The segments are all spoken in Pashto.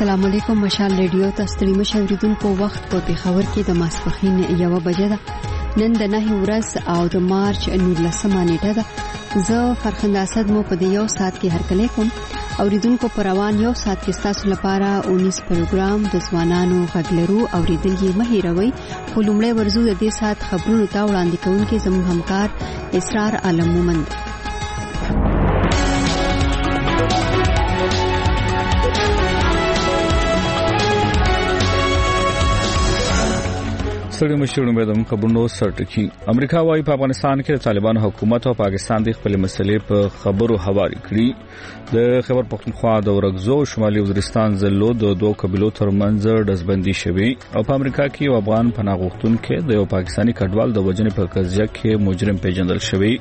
السلام علیکم. مشال ریډیو ته ستړي مشوریدونکو وخت په پیښور کې د ماسپخین 1 بجې ده. نن د 9 ورځ او د مارچ 19 نیټه ده. زه فرخنده اسد مو په دې یو ساعت کې هرکلی کوم. اوریدونکو پر روان یو ساعت کې تاسو لپاره 19 پروګرام د ځوانانو غږلرو اوریدل یې مهیروي. خو لومړی ورزو د دې ساعت خبرونو ته وړاندې کوونکې زموږ همکار اسرار عالم مومند. سړي مشرونو به د خبرونو سرټکی. امریکا وايي په افغانستان کې د طالبان حکومت او پاکستان د خپل مسلې په خبرو هواري کړي. د خبر پختونخوا د ورغزو شمالي وزیرستان زلو د دوه قبيلو ترمنځ ډزبندي شوه او په امریکا کې یو افغان پناه غوښتونکو د یو پاکستاني کډوال د وژنې په قضیه کې مجرم پیژندل شوی.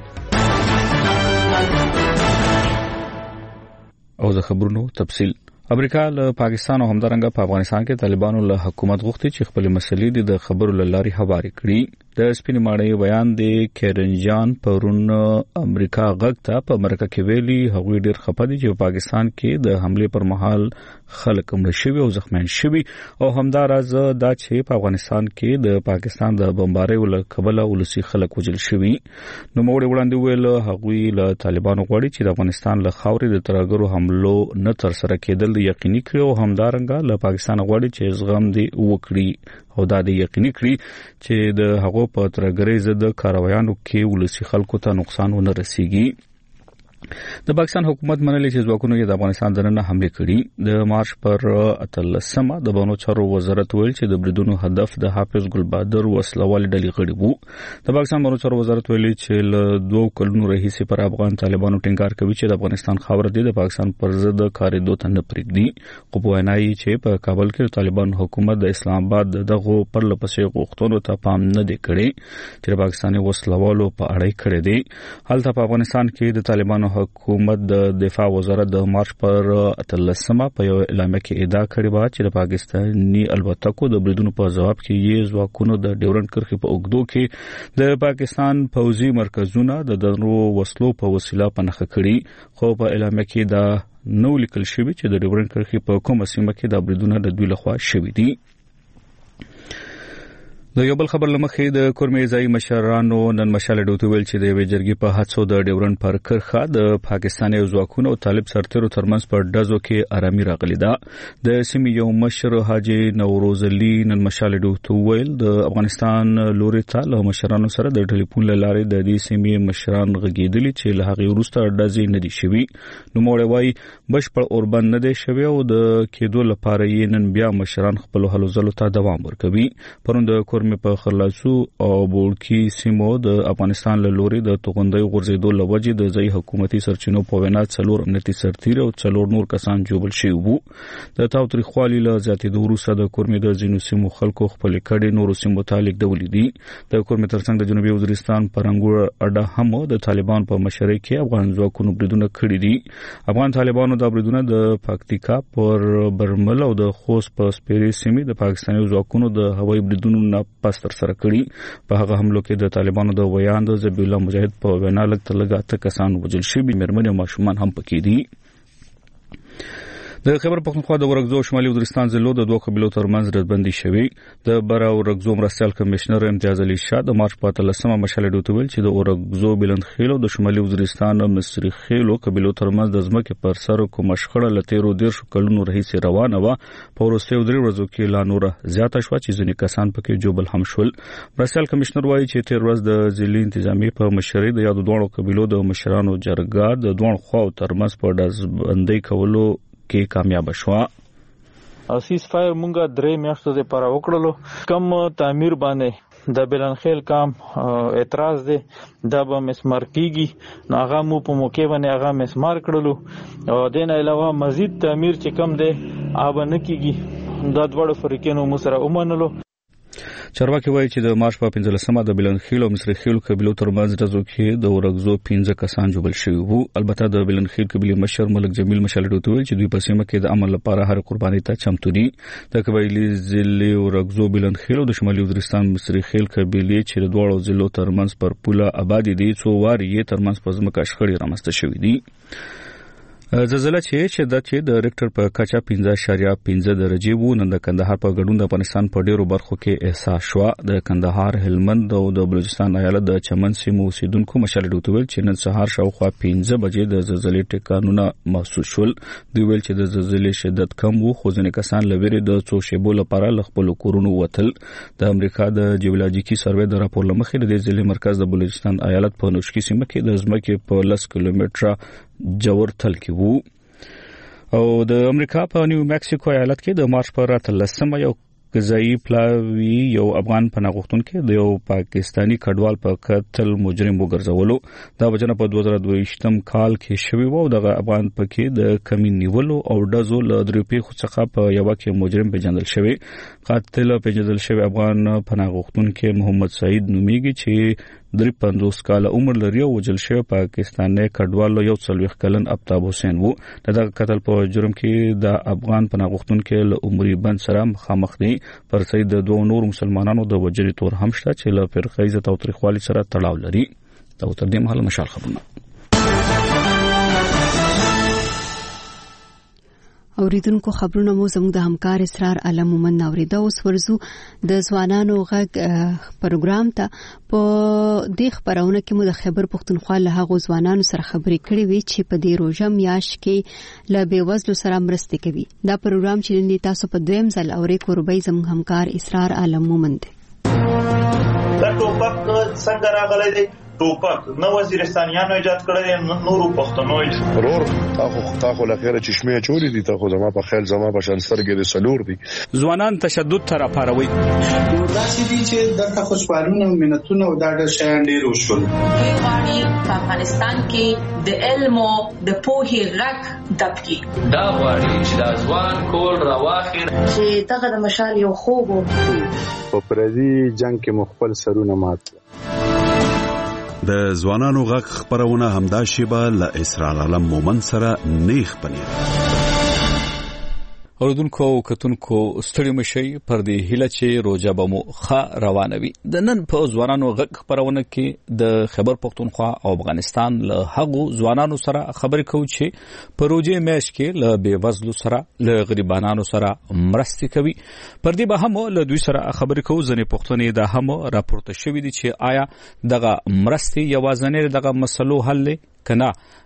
او د خبرونو تفصیل. امریکا له پاکستان او همدارنګه په افغانستان کې طالبانو له حکومت غوښتي چې خپل مسلې د خبرو لاري هواري کړي. د سپینې ماڼۍ بیان د کیرنجان پرون امریکا غږ ته په امریکا کې ویلي هغوی ډیر خپه دي چې پاکستان کې د حمله پر مهال خلک مړ شوي او زخمیان شوي او همداراز دا چې په افغانستان کې د پاکستان د بمبارۍ ول کبله ولسی خلک وجل شوي. نو موږ وړاندې ویل هغوی له طالبانو غواړي چې د افغانستان له خاورې د ترګرو حملو نه تر سره کېدل یقیني کړي او همدارنګه له پاکستان غواړي چې زغم دی وکړي او دا د یقیني کړي چې د هغو په ترګرۍ ضد کاروایانو کې ولسی خلکو ته نقصان ونه رسیږي. د پاکستان حکومت منلي چې ځواکونو یې د افغانستان دننه حمله کړي. د مارچ پر 18 د بانو چارو وزارت ویل چې د بریدونو هدف د حافظ ګل بهادر وسلوال ډلې غړي وو. د پاکستان بانو چارو وزارت ویلي چې له 2 کلونو راهیسې پر افغان طالبانو ټینګار کوي چې د افغانستان خاور د پاکستان پر ضد کاریدو ته نه پرېږدي. خو په وینایي چې په کابل کې طالبان حکومت د اسلام آباد دغه پرلپسې غوښتنو ته پام نه دی کړی چې پاکستاني وسلوالو په اړه کړی دی. حالت په افغانستان کې د طالبانو حکومت د دفاع وزارت د مارچ پر 18 په یو اعلامیه کې ادعا کړې و چې د پاکستاني البتکو د بریدونو په جواب کې یې ځواکونو د ډیورنډ کرښې په اوږدو کې د پاکستان پوځي مرکزونه د درنو وسلو په وسیله پنهخه کړي. خو په اعلامیه کې دا نو لیکل شوی چې د ډیورنډ کرښې په کومه سیمه کې د بریدونو د دوی لخوا شوي دي. د یو بل خبر لمخې د کورمې ځای مشرانو نن مشاله ډوته ویل چې د یوې جرګې په حادثو د ډیورنډ پر کرښه د پاکستاني ځواکونو او طالب سرتیرو ترمنځ پر ډزو کې آرامي راغلی ده. د سیمې یو مشر حاجی نوروز علي نن مشاله ډوته ویل د افغانستان لوري ته له مشرانو سره د ټلیفون لارې د دې سیمې مشران غږیدلي چې له هغه وروسته ډزې نه دي شوي. نو موږ وایي بشپړ اوربند نه دی شوی او د کېدو لپاره یې نن بیا مشران خپل هلو ځلو ته دوام ورکوي. پروند په خلاصو او بولکی سیمو د افغانستان له لوري د توغندۍ غورځېدو لوجې د ځای حکومتي سرچینو په وینا 4 امنیتي سرتیر او 4 نور کسان جوړل شوي وو. د تاوتریخوالي له زیاتېدو وروسته د کورمې د ځینو سیمو خلکو خپل کډې نورو سیمو ته لیږدولې دي. د کورمې ترڅنګ د جنوبي وزیرستان پرنګور اډه هم د طالبان په مشرۍ کې افغان ځواکونو بریدونه کړي دي. افغان طالبانو د بریدونه د پکتیکا پر برمل او د خوست په سپېرې سیمې د پاکستاني ځواکونو د هوایي بریدونو نه تر سره کړي. په هغه حملو کې د طالبانو د ویاند ذبیح الله مجاهد په وینا لږ تر لږه 8 کسان وژل شوي، مېرمنې او ماشومان هم پکې دي. د خبر پختونخوا د ورغزو شمالي وزیرستان زلو د 2 قبيلو ترمنځ ردبندي شوی. د برا ورغزو مرستيال کمشنر امتیاز علي شاه د مارچ په 13 مشاله ډوتویل چې د ورغزو بلندخیلو د شمالي وزیرستان مصری خیلو قبيلو ترمنځ د ځمکې پر سر کوم شخړه لتیرو ډیر شو کلونو رئیس روانه و. په ورسته درې ورځو کې لا نور زیاته شو چې ځینې کسان پکې جوبل هم شول. مرستيال کمشنر وایي چې تیر ورځ د ځلې انتظامی په مشرۍ د یادو دوه قبيلو د مشرانو جرګه د دوه خو ترمنځ په دزبندۍ کولو کې کامیاب شو. سیس فایر مونږه 3 میاشتو لپاره وکړلو. کم تعمیر باندې د بلنخیل کام اعتراض دی دا به مسمار کیږي نو هغه مو په موقع باندې هغه مسمار کړلو او دین علاوه مزید تعمیر چې کم دی هغه نه کیږي. دا دوه فریقونو مو سره ومنلو. چارواکي وایي چې د مارچ په 15 د بلندخیل او مصری خیل قبيلو ترمنځ ډزو کې د ورغزو 15 کسان جوړل شوي وو. البته د بلندخیل قبيله مشر ملک جمیل مشال ډوتویل چې دوی په سیمه کې د عمل لپاره هر قرباني ته چمتو دي. د قبيلي ضلع ورغزو بلندخیل او د شمالي وزیرستان مصری خیل قبيله چې د دوه ضلعو ترمنځ پر پوله آبادی دي څو واری ترمنځ په ځمکه شخړې رامنځته شوې دي. زلزلہ چې د ریکټر په کچا 5.5 درجه وو نن د کندهار په ګډون د افغانستان په ډیرو برخو کې احساس شو. د کندهار، هلمند او د بلوچستان ایالت د چمن سیمو اوسیدونکو مشر ډوتویل چې نن سهار شاوخوا 15 بجې د زلزلې ټکانونه محسوس شول. دوی ویل چې د زلزلې شدت کم وو، خو ځینې کسان لویری د څو شیبو لپاره له خپل کورونو وتل. د امریکا د جیولوژیکي سروې د راپور لمخې د زلزلې مرکز د بلوچستان ایالت په نوشکی سیمه کې د ځمکې په 10 کیلومتره جوړ تل کې وو. او د امریکا په نیو میکسیکو ایالت کې د مارچ پر 13 یو غذایی پلاوی یو افغان پناه غوښتونکو د یو پاکستانی کډوال په قتل مجرم وګرځولو. دا وجنه په 2022م کال کې شوی وو. د افغان پکې د کمین نیولو او ډزو له درې خو څخه په یو کې مجرم پیژندل شوی. قاتل پیژندل شوی افغان پناه غوښتونکو محمد سعید نومیږي چې 53 کال عمر لري او وجل شوی پاکستاني کډوال یو 40 کلن ابتاب حسین وو. دغه قتل په جرم کې د افغان پناه غوښتونکو له عمري بند سره مخامخ دي. پر سید د دوه نور مسلمانانو د وجري تور هم شته چې له فرقه عزت او تاریخوالي سره تړاو لري. دا تر دې مهاله مشال خبرونه. اوریدونکو خبرونه مو زموږ د همکار اسرار علم مومن اوریدا. اوس ورزو د ځوانانو غږ پروګرام ته. په دې خبرونه کې مو د خیبر پښتونخوا له هغو ځوانانو سره خبرې کړې وي چې په دې روزه میاشت کې له بیوزلو سره مرسته کوي. دا پروګرام چې نن تاسو په دویم ځل اوري کوربای زموږ همکار اسرار علم مومن دی. دا ټوپک څنګه راغلی دی؟ ټوپک نو وزیرستانیانو ایجاد کړی، نورو پښتنو ضرور تاخو لخيره چشمه چوری دي. تاخو زما په خیال زما په شان سترګې د سلور دي. ځوانان تشدد تر پاروي. دا چې دي چې دغه خوشبالونه او منتونه او دا د شان ډیر وشول. غواړي په افغانستان کې د علم او د پوهې غږ دبکي. دا غواړي چې د ځوان کول راواخیر چې دغه د مشال یو خوب په پردي جنگ کې مخبل سرونه مات. د ځوانانو غږ خبرونه همدا شیبه له اسرار علم مومن سره نیخ پنیر. اوردونکو کتونکو ستړي مشي پر دې هله چې روزه به مو ښه روانه وي. د نن په ځوانانو غږ خبرونه کې د خیبر پښتونخوا او افغانستان له هغو ځوانانو سره خبرې کوو چې په روزه میاشت کې له بیوزلو سره له غریبانو سره مرستې کوي. پر دې به هم له دوی سره خبرې کوو. ځنې پښتنې د هم راپورته شوې دي چې آیا دغه مرستې یوازنۍ دغه مسلو حل کنا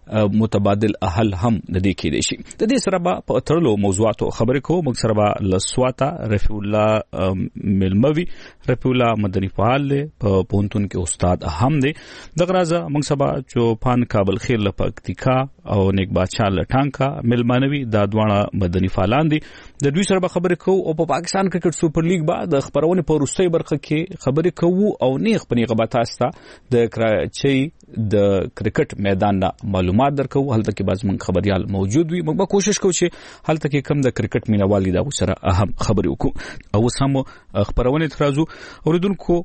متبادل حل هم د دې کې دي شي. د دې سره په تړلو موضوعاتو خبرې کوو. موږ سره لسواتا رفیع الله ملموي، رفیع الله مدني فعال په پونتون کې استاد هم دی. دغه راځه موږ سبا چوپان کابل خیر لپکتیکا او نیک بادشاہ لټانکا ملمانوي دا دواړه مدني فعالان دي. د دوی سره خبرې کوو او په پاکستان کرکټ سوپر لیګ بعد خبرونه په روسي برخه کې خبرې کوو او نیغ پنی غبطاستا د کراچي د کرکټ میدان معلومات درکو. هلته کې باز من خبريال موجود وي. موږ به کوشش کوو چې هلته کې کم د کرکټ مینوالي دا سره اهم خبرې وکړو. او سم خبرونه ترازو اوریدونکو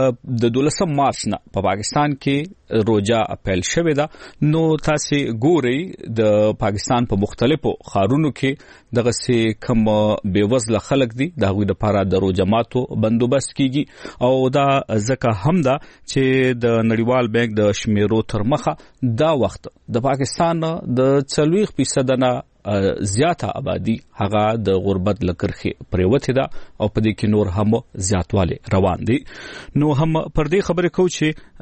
د 12 مارچ نه په پاکستان کې روزه اپیل شوه دا. نو تاسو ګورئ د پاکستان په مختلفو ښارونو کې دغه سي کم بیوزله خلک دي د غوی لپاره د روزه ماتو بندوبست کیږي. او دا ځکه هم دا چې د نړیوال بانک د شمیرو تر مخه دا وخت د پاکستان د 40% نه زیاته آبادی هغه د غربت لکرخي پریوته ده او په دې کې نور هم زیاتواله روان دي. نو هم پر دې خبرې کوو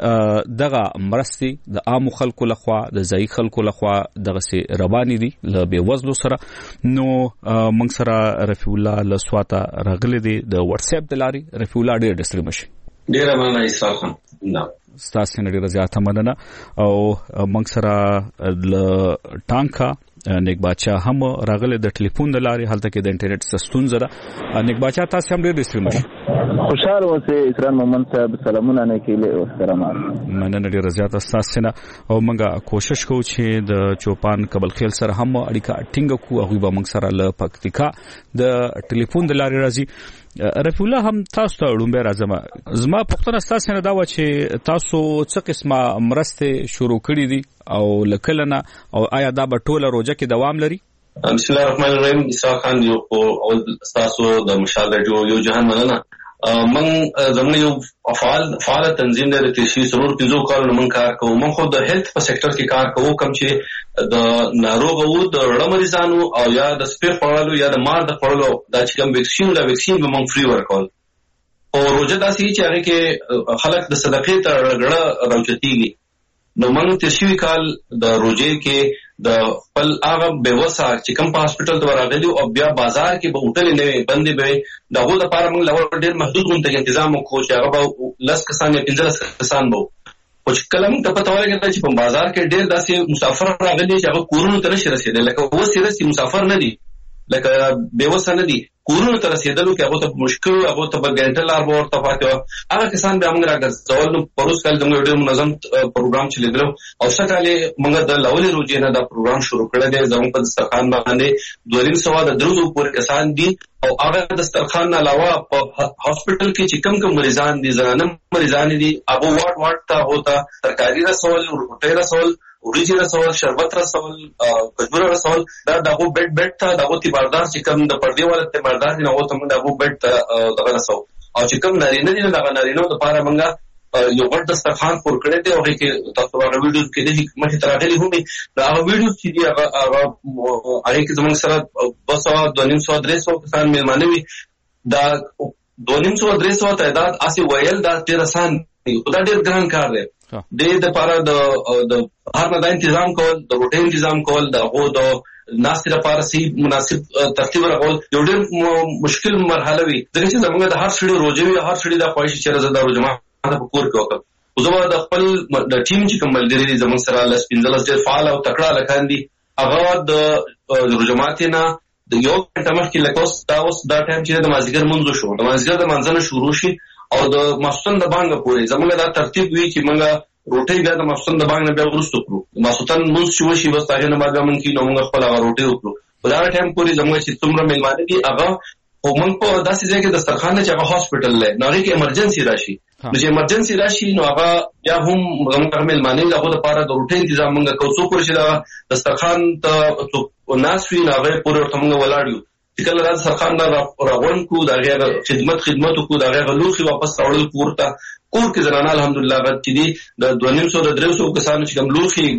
چې دغه مرستې د عام خلکو لخوا د ځای خلکو لخوا دغه سي رواني دي ل بیوزلو سره. نو موږ سره رفیع الله لسواتا راغلي دي د واتس اپ د لاري. رفیع الله ډېر ډسټری مشي ډېر مننه اسراف خان. ستاسو نه ډېر زیاته مننه. او موږ سره ل ټانکا نیک بادشاہ هم راغله د ټلیفون د لارې. حالت کې د انټرنیټ ستونزه ده. نیک بادشاہ تاسو هم ډېر ډسټری مشي. خوشاله اوسئ اسرار مومن صاحب، سلامونه نه کېله او احترامات. مننه ډېر زیاته تاسو نه. او موږ کوشش کوو چې د چوپان کابل خیل سره هم اړیکه ټینګ کوو. هغه به موږ سره ل پکتیکا د ټلیفون د لارې راځي. رفیع الله هم تاسو ته ډومبه راځم. زما پښتنه تاسو نه دا و چې تاسو څه قسمه مرسته شروع کړې دي او لکلنه او آیا دا به ټوله روزه کې دوام لري؟ بسم الله الرحمن الرحیم. اسحاق خان یو او تاسو د مشال رادیو یو جهان مننه. من زموږ یو فعال تنظیم دی چې شي سرور 15 کال من کار کوو. من خو د هیلث په سېکټر کې کار کوو، کوم چې د ناروغ وو د رړه مریضانو او یا د سپیر خوړلو یا د مار د خوړلو دا چې کوم ویکسین به من فری ورکول. او روزه داسې چې هغه کې خلک د صدقې ته رګړه راوچتيږي. نو موږ تیر شوي کال د روزې کې د خپل هغه بېوسه چې کوم په هاسپټل ته ورغلي او بیا بازار کې به هوټل نه وي بندې به دغه لپاره موږ لور ډېر محدود غونډه تنظیم وکړو چې هغه به 10 کسان یا 15 کسان به او چې کله موږ ته پته ولګېده چې په بازار کې ډېر داسې مسافر راغلي چې هغه کورونو ته نشي رسېدلی، لکه اوس یې رسي مسافر نه دي، لکه بېوسه نه دي، کورونو ته رسېدلو کې هغه ته مشکل، هغه ته به ګنټه لار به ورته پاتې وه. هغه کسان بیا موږ راګرځول. نو پروس کال زموږ ډېر منظم پروګرام چلېدلو او ښه کال یې موږ د لولې روزې نه دا پروګرام شروع کړی دی. زموږ په دسترخوان باندې 200 د 300 پورې کسان دي او هغه دسترخوان نه علاوه په هاسپټل کې چې کوم مریضان دي، زنانه مریضان دي، هغه واټ ته هوته ترکاري رسول، روټۍ رسول، وریجې رسول، شربت رسول، کجوره رسول. دا دغه بیډ ته دغه تیباردار چې کوم د پردې والا تیباردار دي هغه ته موږ دغه بیډ ته دغه رسو. او چې کوم نارینه دي دغه نارینه لپاره موږ یو غټ دسترخوان پور کړی دی. هغه کې تاسو هغه ویډیوز کې د مخې ته راغلي همي دا هغه ویډیوز چې دي هغه کې زموږ سره 200-300 کسان میلمانه وي. دا 200-300 تعداد اسی ویل دا ډېر آسان دی، خو دا ډېر ګران کار دی. د لپاره د هر نه تنظیم کول، د روټۍ تنظیم کول، د هغو د ناستې لپاره صحیح مناسب ترتیب راغول یو ډېر مشکل مرحله وي. ځکه چې زموږ د هر سړي روزه وي، هر سړي د خواهش چې زه دا روزه ما په کور کې وکړم. خو زه د خپل د ټیم چې کوم ملګري دي زموږ سره 15 ډېر فعال او تکړه هلکان دي، هغه د روزه ماتې نه د یو غنټه مخکې لکه اوس دا ټایم چې د مازدیګر لمونځ شو، د مازدیګر د لمانځه شروع شي او د ماسخوتن د بانګ پورې زموږ دا ترتیب وي چې موږ روټۍ بیا د ماسخوتن د بانګ نه بیا وروسته کړو. د ماسخوتن لمونځ چې وشي بس هغې نه بعد بیا موږ کېنو موږ خپل هغه روټۍ وکړو. په دغه ټایم پورې زموږ چې څومره میلمانه دي هغه خو موږ په داسې ځای کې دسترخوان دی چې هغه هاسپټل دی، نو هغې کې ایمرجنسي راشي. نو چې ایمرجنسي راشي نو هغه بیا هم زموږ هغه میلمانه دي د هغو دپاره د روټۍ انتظام موږ کوو. څو پورې چې دغه دسترخوان ته څوک ناست وي نو هغې پورې ورته موږ ولاړ یو. چې کله دا دسترخوان راغونډ کړو، د هغې خدمت وکړو، د هغې لوښي واپس راوړل کور ته. کور کې زنانه الحمدلله هغه چې دي د 200-300 کسانو چې کوم لوښي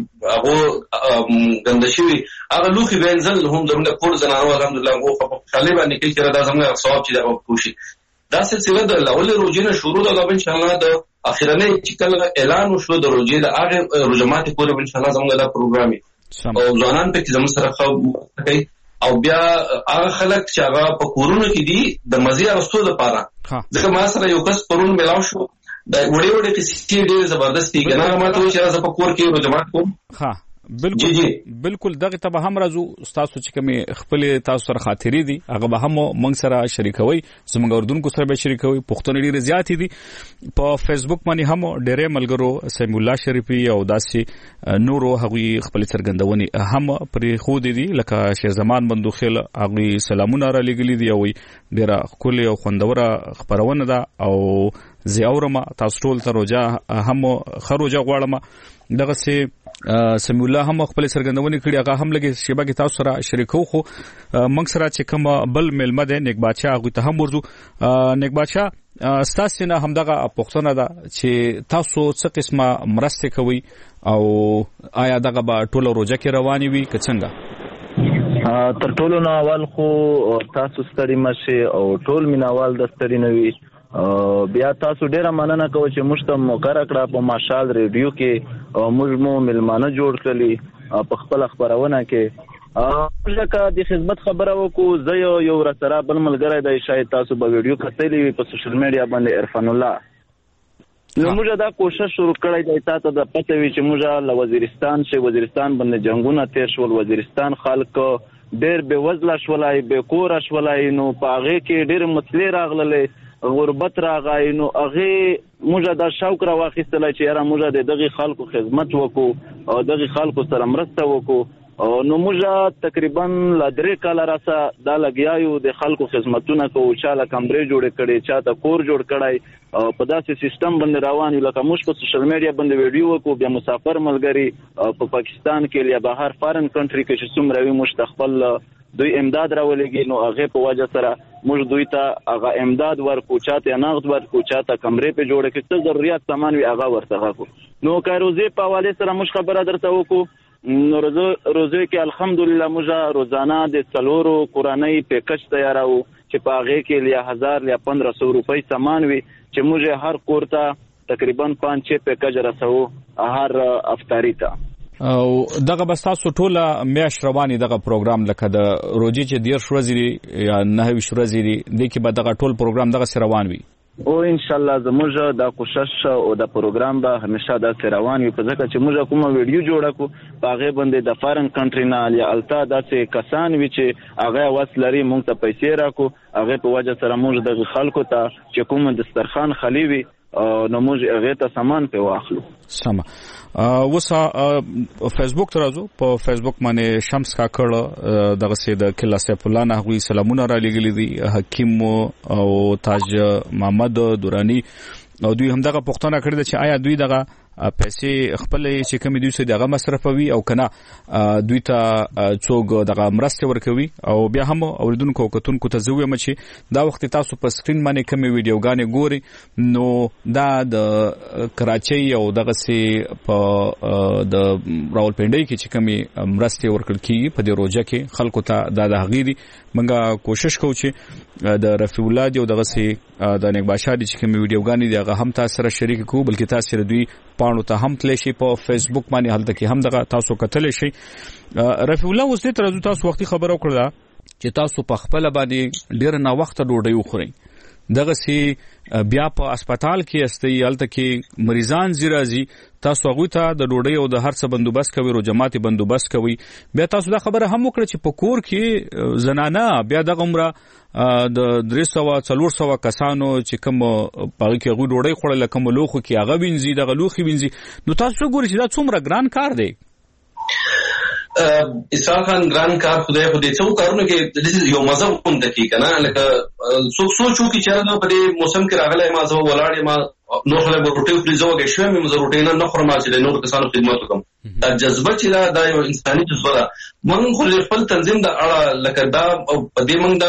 هغو ګنده شوي هغه لوښي بیا انزل هم زموږ کور زنانو الحمدلله هغو په خوشحالۍ باندې کوي چې دا زموږ ثواب چې دغه وشي. دا سلسله د لولې روزې نه شروع ده. دا انشاءالله د اخرنۍ چې کله اعلان وشو د روزې د هغې روژه ماتې پورې به انشاءالله زموږ دا پروګرام وي او ځوانان پکې زموږ سره ښه کوي. او بیا هغه خلک چې هغه په کورونو کې دي د مزې اخیستو دپاره، ځکه ما سره یو کس پرون میلاو شو، د وړې قصې ډېرې زبردست دي. که نه هغه ما ته وایي چې زه په کور کې روژه مات کوم. بالکل دغه ته به هم راځو. تاسو چې کومې خپلې تاسو سره خاطرې دي هغه به هم موږ سره شریکوئ، زموږ اردونکو سره به شریکوئ. پوښتنې ډېرې زیاتې دي. په فیسبوک باندې هم ډېری ملګرو سمیع الله شریفي او داسې نورو هغوی خپلې څرګندونې هم پرې ښودې دي، لکه شیرزمان بندوخیل هغوی سلامونه را لېږلي دي او ډېره ښکلې او خوندوره خپرونه ده او زه اورم تاسو ټول ته روژه هم ښه روژه غواړم. دغسې سمیع الله هم خپل څرګندونې کړي، هغه هم لږ شیبه کې تاسو سره شریکو. خو موږ سره چې کوم بل میلمه دی نیک بادشاه هغوی ته هم ورځو. نیک بادشاه ستاسې نه همدغه پوښتنه ده چې تاسو څه قسمه مرستې کوئ او آیا دغه به ټوله روژه کې روانې وي که څنګه؟ تر ټولو نه اول خو تاسو ستړي مه شئ او ټول مینوال د ستړي نه وي. بیا تاسو ډیره مننه کوم چې موږ ته مقرره کړه په ماشال ریډیو کې موږ مو میلمانه جوړ کړي په خپل خبرونه کې. ځکه د خدمت خبره وکړو، زه یو رسره بل ملګری دی، شاید تاسو به ویډیو کتلی وي په سوشل میډیا باندې، عرفان الله. نو موږ دا کوشش شروع کړی دی، تاسو د پته وي چې موږ له وزیرستان باندې جنگونه تیر شول، وزیرستان خلک ډېر بې وزله شولای، بې کوره شولای، نو په هغې کې ډېرې مسلې راغللې، غربت راغی. نو هغې موږ دا شوق را واخیستلی چې یاره موږ د دغې خلکو خدمت وکړو او دغې خلکو سره مرسته وکړو. نو موږ تقریبا له 3 کاله راسه دا لګیا یو د خلکو خدمتونه کوو، چا له کمرې جوړې کړې، چا ته کور جوړ کړی، په داسې سیستم باندې روان یو. لکه موږ په سوشل میډیا باندې ویډیو وکړو، بیا مسافر ملګري په پاکستان کې یا بهر فارن کنټري کې چې څومره وي موږ ته خپل دوی امداد راولېږي، نو هغې په وجه سره موږ دوی ته هغه امداد ورکو، چاته نقد ورکو، چاته کمرې په جوړه کې څه ضرورت سامان وي هغه ورته کو. نو که روزي په حواله سره موږ خبره درته وکړو، نو روزي کې الحمدلله موږ روزانه د 4 قرآنی پیکج تیارو چې په هغه کې لیا 1000 یا 1500 روپۍ سامان وي چې موږ هر کور ته تقریبا 5-6 پیکج رسو هر افطاری ته. او دغه بس تاسو ټوله میاشت رواني دغه پروګرام لکه د روزي چې 10 ورځې یا 9 ورځې د کې به دغه ټول پروګرام دغه سره روان وي او ان شاء الله زموږ د کوشش او د پروګرام به همیشه د روان وي، په ځکه چې موږ کومه ویډیو جوړه کو په هغه باندې د فارن کنټری نه یا التا داسې کسان وي چې هغه وسلري موږ ته پیسې راکو، هغه په وجه سره موږ د خلکو ته چې کوم دسترخوان خالی وي نو موږ هغه ته سامان په واخلو. سم وسه فیسبوک ترازو په فیسبوک باندې شمس کاکړ دغه سید کلا سیف الله نحوی سلامونه را لګلی دي، حکیم او تاج محمد دورانی او دوی هم دغه پوښتنه کړې ده چې آیا دوی دغه پیسې خپل چې کوم دوی سره دغه مصرفوي او کنه دوی ته څوک دغه مرسته ورکوي. او بیا هم اوریدونکو کتونکو ته زویم چې دا وخت تاسو په سکرین باندې کوم ویډیوګانې ګوري نو دا د کراچۍ او دغه سي په د راولپنډۍ کې چې کوم مرسته ورکړل کیږي په دې روزه کې خلکو ته د غیري منګه کوشش کوو چې د رفیع الله دی او دغه سي د نیک باشا دي چې کوم ویډیوګانې دی هغه هم تاسو سره شریک کوو، بلکې تاسو سره دوی پاڼو ته هم تللی شي په فیسبوک باندې هلته کې هم دغه تاسو کتلی شي. رفیع الله اوس دې ترازو تاسو وختي خبره وکړه چې تاسو په خپل باندې ډیر نه وخت ډوډۍ وخورئ، دغه سي بیا په هسپتال کې استي هلته کې مریضان زیرازي، تاسو هغه ته د ډوډۍ او د هر څه بندوبست کوي، روجماتي بندوبست کوي. بیا تاسو دا خبره هم وکړه چې په کور کې زنانه بیا د عمره د 300-400 کسانو چې کوم پاره کې غو ډوډۍ خوړل کوم لوخو کې هغه وینځي دغه لوخي وینځي، نو تاسو ګورئ چې دا څومره ګران کار دی. اسحاق خان ګران کار خدای څو کارونه کې یو مزه غونډه کې کنه لکه څوک سوچو کې چې په دې موسم کې راغلی ما زه ولاړ ما نو خلک به روټي فریزو کې شوم مې روټي نه خورم چې نور کسانو خدمت وکم. دا جذبه چې دا یو انساني جذبه ده، موږ خو خپل تنظیم د اړه لکه دا په دې موږ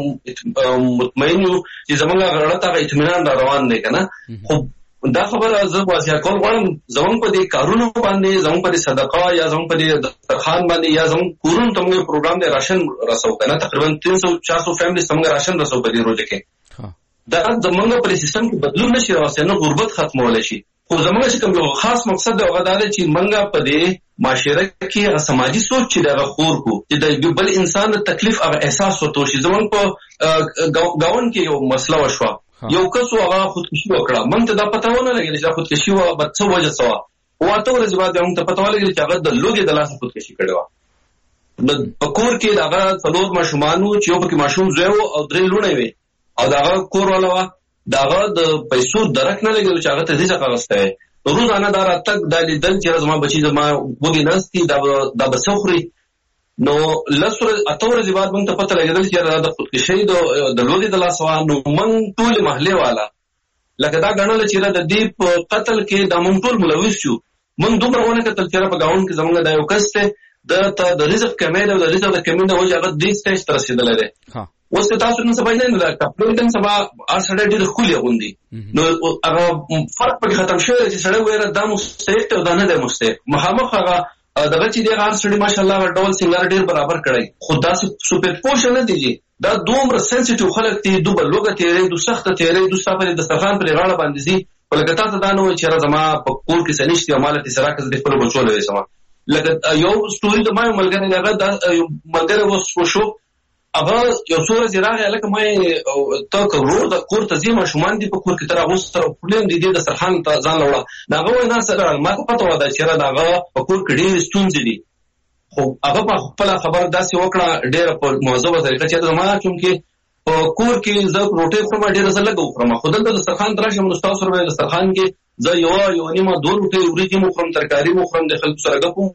دا مطمئن یو چې زمونږ غړړه ته اطمینان را روان دی کنه. خو دا خبره زه واضح کول غواړم زمونږ په دې کارونو باندې زمونږ په صدقه یا زمونږ په دسترخوان باندې یا زمونږ کورونو ته موږ پروګرام د راشن رسو کنه تقریبا 300-400 فیملی څنګه راشن رسو په دې روزه کې. دا زمونږ په سیستم کې بدلون نشي راوستل، نه غربت ختمول شي، خو زمونږ چې کوم یو خاص مقصد دی هغه دا دی چې موږ په دې معاشره کې هغه سماجي سوچ چې دا خور کو چې د بل انسان د تکلیف هغه احساس وته شي. زمونږ په گاون کې یو مسله وشوه، یو کس هغه خودکشي وکړه، موږ ته دا پته ونه لګیږي چې خودکشي و به څه وجه څه و، او اته ورځې بعد موږ ته پته ولګیږي چې هغه د لوګي د لاس خودکشي کړې و. د کور کې هغه څلور ماشومان چې یو پکې ماشوم زوی او 3 لوڼې وي او داغه کور والا و داغه د پیسو درک نه لګیږي چې هغه ته دې څه غوښته روزانه دار تک د لیدل چې زما بچي زما وګی نستی دا بسخري. نو لسره اتور زیات مونږ ته پته لګیدل چې دا خودکشي د لوګي د لاسوانو مونږ ټول محله والا لکه دا غنل چې د دې په قتل کې د مونږ ټول ملوث شو. مونږ دومره ونه کتل چې په گاون کې زمونږ د یو کس ته د رزق کمی او د رزق د کمی د وجه هغه دې سټیج تر رسیدلې ده. اوس تاسو نن سبا نه دا کپلن سبا ارسډ ډېر خولي غوندي، نو هغه فرق په ختم شوی چې سړی وایره د مستحق او د نه د مستحق مخامخ هغه دغه چې د ارسډ ماشاءالله ډول سنگر ډېر برابر کړی، خدا سپیټ پوشن نه دیږي دا دومره سنسټیو خلک دي دوه لوګه تیرې دوه سخت تیرې دوه صفه د دسترخوان پر غاړه باندې دي ولکه تاسو دا نو چې زما په کور کې سنشتي مالته سره کې د خپل بچو لوي سما لکه یو سټوري د ما ملګری هغه د ملګری وشو هغه یو څوره زیراغه لکه مې تا کورو د کور ته زیمه شومان دي په کور کې تر هغه سره پرلم دي د سرحان ته ځان لوړه داغه نه سره ما ته پته و دا چې داغه په کور کې ډېر ستونزې دي. خو هغه په خپل خبر داسې وکړه ډېر په موضوع طریقه چې ما کوم کې په کور کې زه روټي خورم ډېر زله غوړم خو دلته د سرحان درشه مستاو سره د سرحان کې زه یو نیمه 2 روټي ورېږي مو خورم ترکاری مو خورم د خلکو سره غوم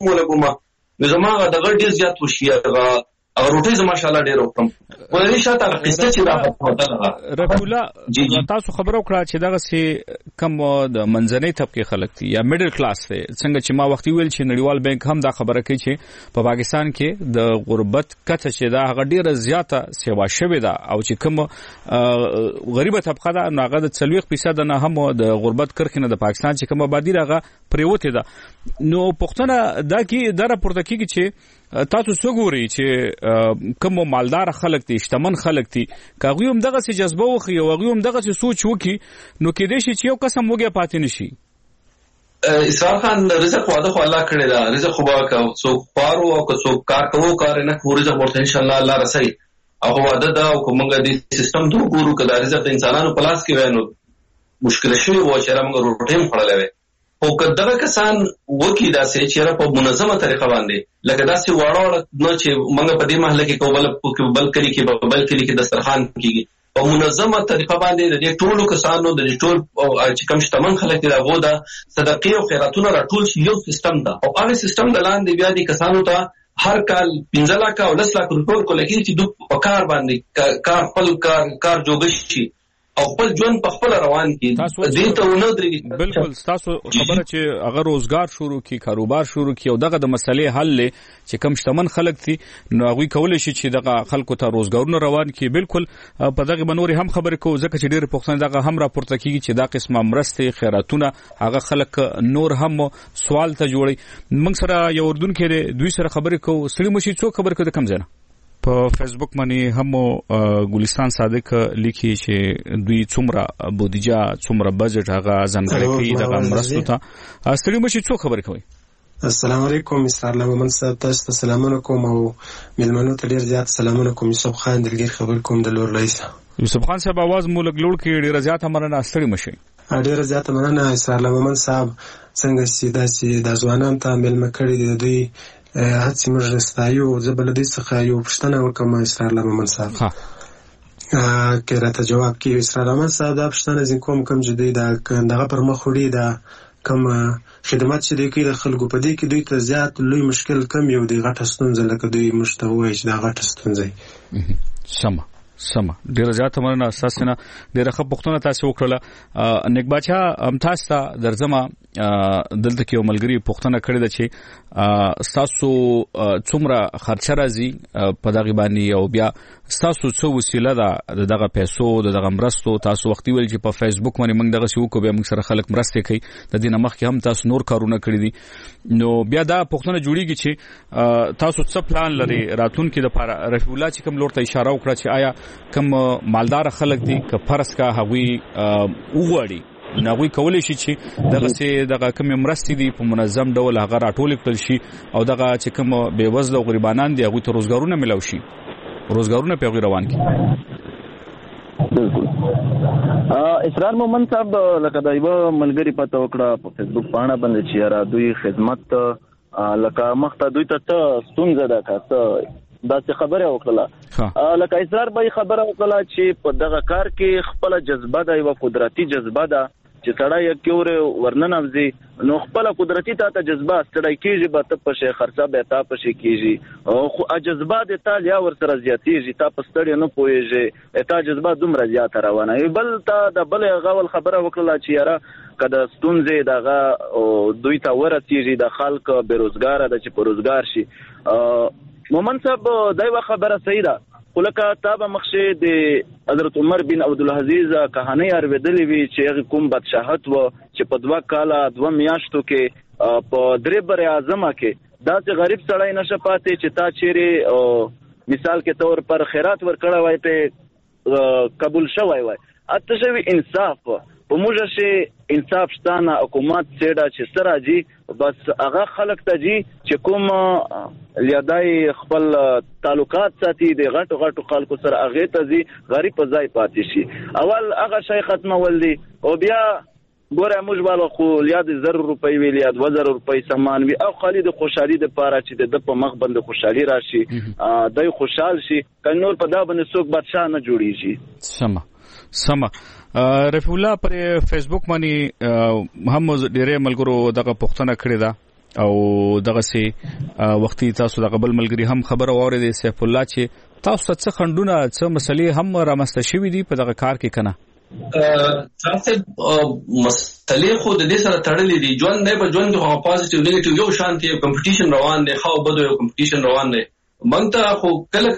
ولګم زما دغه ډېر زیات وشي هغه روټي زما ماشاءالله ډېر وکړم ولې شاته قصه چې دا رفیع الله تاسو خبرو کړه چې دغه سي کم د منځنۍ طبقه خلک دي یا میډل کلاس دي څنګه چې ما وخت ویل چې نړیوال بانک هم دا خبره کوي چې په پاکستان کې د غربت کته چې دا هغه ډیره زیاته سیوا شوې ده او چې کوم غریبه طبقه ده هغه د 40% نه هم د غربت کرخنه د پاکستان چې کوم آبادی راغه پریوته ده نو پښتنه دا کې دا راپورته کیږي چې تاسو وګورئ چې کوم مالدار خلک دي شتمن خلک دي کاغوی هم دغه څه جذبه وخی او هغه هم دغه څه سوچ وکي نو کې دې شي چې یو قسم وګه پاتې نشي. اسرار خان رزق واده خو الله کړی دا رزق خو با کا څوک پارو او څوک کار کوو کار نه کوو رزق ورته ان شاء الله الله رسي او واده دا او کومګه دي سیستم ته ګورو کله رزق انسانانو پلاس کې وینو مشکل شي و چې موږ روټیم خړلې او کداغه کسان وکی دا سه چیرې په منظمه طریقه باندې لکه دا سه واړه نو چې موږ په دې محله کې کوبل کلی کې دسترخوان کېږي په منظمه طریقه باندې د ټولو کسانو د ټول چې کم شتمن خلک دي هغه د صدقې او خیراتونو راټول شي یو سیستم دا او هغه سیستم د لاندې بیا دي کسانو ته هر کال 15 لک او 10 لک روپۍ کولای چې دوی په کار باندې کار خپل کار جوړ شي او خپل ژوند په خپل روان کی دې ته ونه درېږي. بالکل تاسو خبره چې اگر روزګار شروع کی کاروبار شروع کی او دغه د مسلې حل چې کم شتمن خلک دي نو هغه کولای شي چې دغه خلکو ته روزګارونه روان کی. بالکل په دغه بنوري هم خبره کو ځکه چې ډېر پښتون دغه هم راپورته کیږي چې دا قسمه مرسته خیراتونه هغه خلک نور هم سوال ته جوړي. موږ سره یو اردن کې دوی سره خبره کو سړي مشي څو خبره کو د کم ځنه په فیسبوک باندې هم ګلستان صادق لیکي چې دوی څومره بودیجه څومره بجټ هغه ځانګړی کوي دغه مرستو ته ستړي مشي څو خبرې کوي. السلام علیکم اسرار لمن صاحب تاسو ته سلامونه کوم او ملمنو ته ډیر زیات سلامونه کوم. یوسف خان دلګیر خبر کوم د لور لایسا. یوسف خان صاحب आवाज مو لګلوړ کې ډیر زیات مننه ستړي مشي. ډیر زیات مننه اسرار لمن صاحب څنګه چې د ځوانان ته ملمه کړی دی دوی هڅې موږ رستایو زبلدي څخه یو پښتنه وکم اسرار لمن صاحب کې راته جواب کې اسرار لمن صاحب دا پښتنه زین کوم جدي دا دغه پر مخ وړي دا کوم خدمات چې دوی کوي د خلکو په دې کې دوی ته زیات لوی مشکل کم یو دی غټه ستونزه لکه دوی مشتوي چې دا غټه ستونزه سما ډیر زیات مننه اساسنه ډیر ښه پښتنه تاسو وکړه. نیک بچا هم تاسو ته درځم دلته کې ملګری پښتنه کړی د چې تاسو څومره خرچه راځي په دغه باندې او بیا تاسو څو وسیله ده دغه پیسو دغه مرستو تاسو وخت ویل چې په فیسبوک باندې موږ دغه شو کو بیا موږ سره خلک مرسته کوي د دې نمخ کې هم تاسو نور کارونه کړی دي نو بیا دا پښتنه جوړیږي چې تاسو څه پلان لري راتلونکي لپاره. رفیع الله چې کوم لور ته اشاره وکړه چې آیا کوم مالدار خلک دي که فرض کا هغوی وګړي ناوی کولای شي چې دغه کوم مرستې دي په منظم ډول هغه راټول کړل شي او دغه چې کوم بیوزله او غریبانان دي هغه ته روزګارونه ملو شي روزګارونه په روان کی. اسرار مومن صاحب لکه دا یو ملګری پته وکړه په فیسبوک باندې باندې چې را دوی خدمت لکه مخته دوی ته ستونزه ده کاته دا څه خبره وکړه لکه اسرار به خبره وکړه چې په دغه کار کې خپل جذبه ده یو قدرتي جذبه ده چې تړای کېوره ورننوځي نو خپل قدرتي ته جذبه ستړی کیږي به ته په شي خرڅه به تا په شي کیږي او خو جذبه د ایتالیا ور سره زیاتېږي تا په ستړی نه پويږي ایتا جذبه دومره زیات روانه بل تا د بل غول خبره وکړه چې یاره کله ستونزې دغه دوی ته ورسیږي د خلک بیروزګار ده چې په روزګار شي. مومن صاحب دایو خبره صحیح ده ولکه تابه مخشه د حضرت عمر بن عبد العزيز کہانی اوریدلې وی چې کوم بادشاہت و چې په 2 کاله 2 میاشتو کې په درې بر اعظم کې داسې غریب سړی نشه پاتې چې تا چیرې مثال کې تور پر خیرات ورکړه وای په قبول شوی وای اته شوی انصاف په موږ شي انصاف شتانه حکومت سیدا چې سراجي بس هغه خلک ته جی چې کوم لیدای خپل تعلقات ساتي د غټو خلکو سره هغه ته جی غریب ځای پاتې شي اول هغه شي ختمه ولدي او بیا ګوره موږ بالا خو یاد 1000 روپۍ ویل یا 2000 روپۍ سامان وی او خالد خوشحالي د پاره چې د په مخ باندې خوشحالي راشي دای خوشحال شي کنور په دا باندې څوک بادشاہ نه جوړیږي. سما رفیع الله پر فیسبوک باندې هم ډېر ملګرو دغه پښتنه کړی دا او دغه سي وختي تاسو د قبل ملګری هم خبر اوریدل سیف الله چې تاسو څه خندونه څه مسلې هم رامسته شوې دي په دغه کار کې کنه تاسو مسلې خو د دې سره تړلې دي ژوند نه په ژوند کې پوزټیو نیگیټیو یو شانتي کمپټیشن روان دی خو بده یو کمپټیشن روان دی مونږ ته خو کله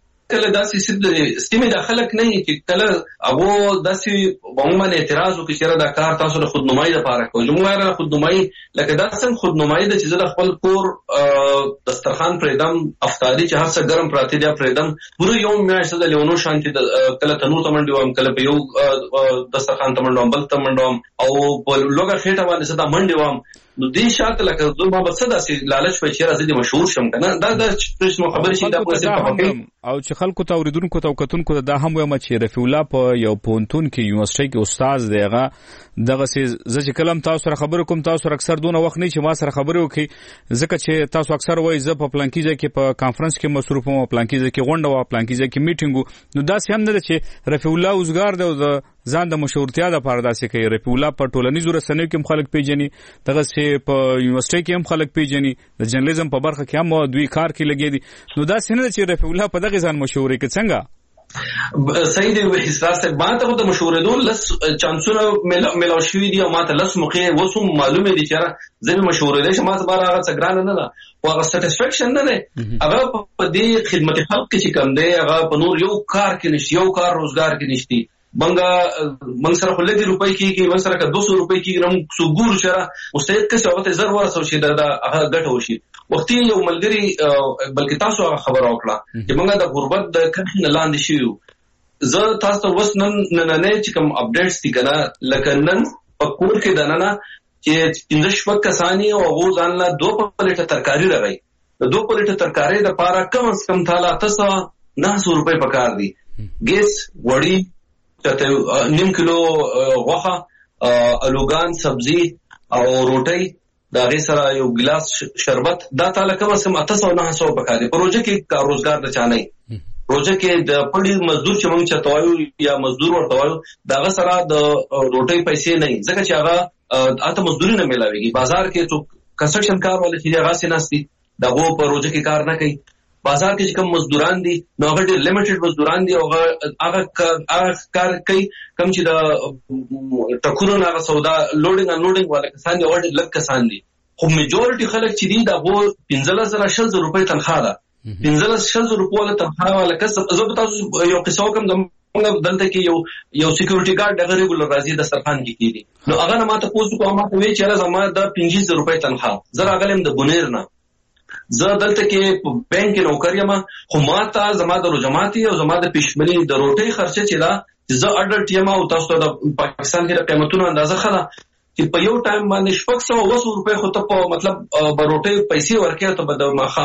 داسې سیمه داخله نه چې کله هغه داسې عموما اعتراض وکړي چې دا کار تاسو د خودنمایي لپاره کوئ موږ را خودنمایي لکه دا څنګه خودنمایي د چې د خپل کور دسترخوان پرېدم افطاری چې هر څه ګرم پراته دی پرېدم پوره یو میاشت د لیونو شانتي کله تنور تمنډي وم کله په یو دسترخوان تمنډم بل تمنډم او په لوګه خېټه باندې صدا منډي وم نو دې شاته لکه زه ما بس داسې لالچ په چیرې زدي مشهور شم کنه دا څه خبرې شي دا په او چې خلکو ته اوریدونکو ته کتونکو دا هم وایم چې رفیع الله په یو پونتون کې یونیورسيټي کې استاد دی هغه دغه څه چې کلم تاسو سره خبرې کوم تاسو اکثر دونه وخت نه چې ما سره خبرې وکي ځکه چې تاسو اکثر وایي زه په پلانکیزه کې په کانفرنس کې مصروف وم پلانکیزه کې غونډه و پلانکیزه کې میټینګ نو دا هم نه چې رفیع الله اوسګار دی او ځان د مشهورتیا د پاره داسې کوي رفیع الله په ټولنیزو رسنیو کې هم خلک پیژني دغه چې په یونیورسيټي کې هم خلک پیژني د جرنالیزم په برخه کې هم دوی کار کې لګي دي نو دا څنګه چې رفیع الله په دغه ځان مشهوري کې څنګه صحیح دی احساس ما ته د مشهورېدو لس چانسونه ملاو شوي دي او ما ته لس موقع وسو معلومه دي چې زه مشهورېدل شم ما ته بار هغه څنګه نه او هغه سټیسفیکشن نه هغه په دې خدمت خلق کې کوم دی هغه په نور یو کار کې نشي یو کار روزګار کې نشي منګ سره خلک روپۍ کېږي منګ سره 200 روپۍ کېږي نو سګور شره مستعد کسي هغه ته 1000 ورسو شي دا هغه ګټه وشي وختي یو ملګری بلکې تاسو هغه خبر اوکړه چې موږ د غربت د کښې لاندې شو زه تاسو وس نن چې کوم اپډیټس دي کنه لکه نن په کور کې دننه چې 15 کسانی او هغه ځان لا 2 پلیټه ترکاری راغی د 2 پلیټه ترکاری د پاره کم از کم تاله 900 روپۍ پکار دي ګیس وړي نیم کیلو غوښه الوګان سبزی او روټۍ دا غي سره یو ګلاس شربت دا تعالی کم از کم 800-900 پکاري پروژه کې کار روزګار د چانه پروژه کې د پړي مزدور چې موږ چتوایو یا مزدور ورته وایو دا سره د روټۍ پیسې نه ځکه چې هغه اته مزدوري نه ملاويږي بازار کې څو کنسټرکشن کار ولې چې هغه سيناستي دا وو پروژه کې کار نه کوي بازار کې چې کوم مزدوران دي نو هغه ډېر لیمیټډ مزدوران دي او هغه کار کوي کوم چې د ټکورو نه سودا لوډینګ ان لوډینګ والا کسان دي او لږ کسان دي خو میجورټي خلک چې دي دا وو 15000 روپۍ تنخواه ده 15000 روپۍ تنخواه والا کس زه به تاسو یو قصه کوم موږ دلته کې یو سکیورټي ګارد دغه ریګولر راځي د سرخان کې کیدی نو هغه نه ماته پوسټ کوم ماته وی چې زما د 25000 روپۍ تنخواه زه راغلم د بونیر نه زه دلته کې بانک نوکر یم خو ماته زما د روجماتي او زما د پښمنۍ د روټۍ خرچه چې دا زه اډلټ یم او تاسو د پاکستان کې د قیمتونو اندازه خلا چې په یو ټایم باندې 600 روپۍ خو ته په مطلب بروټۍ پیسې ورکې ته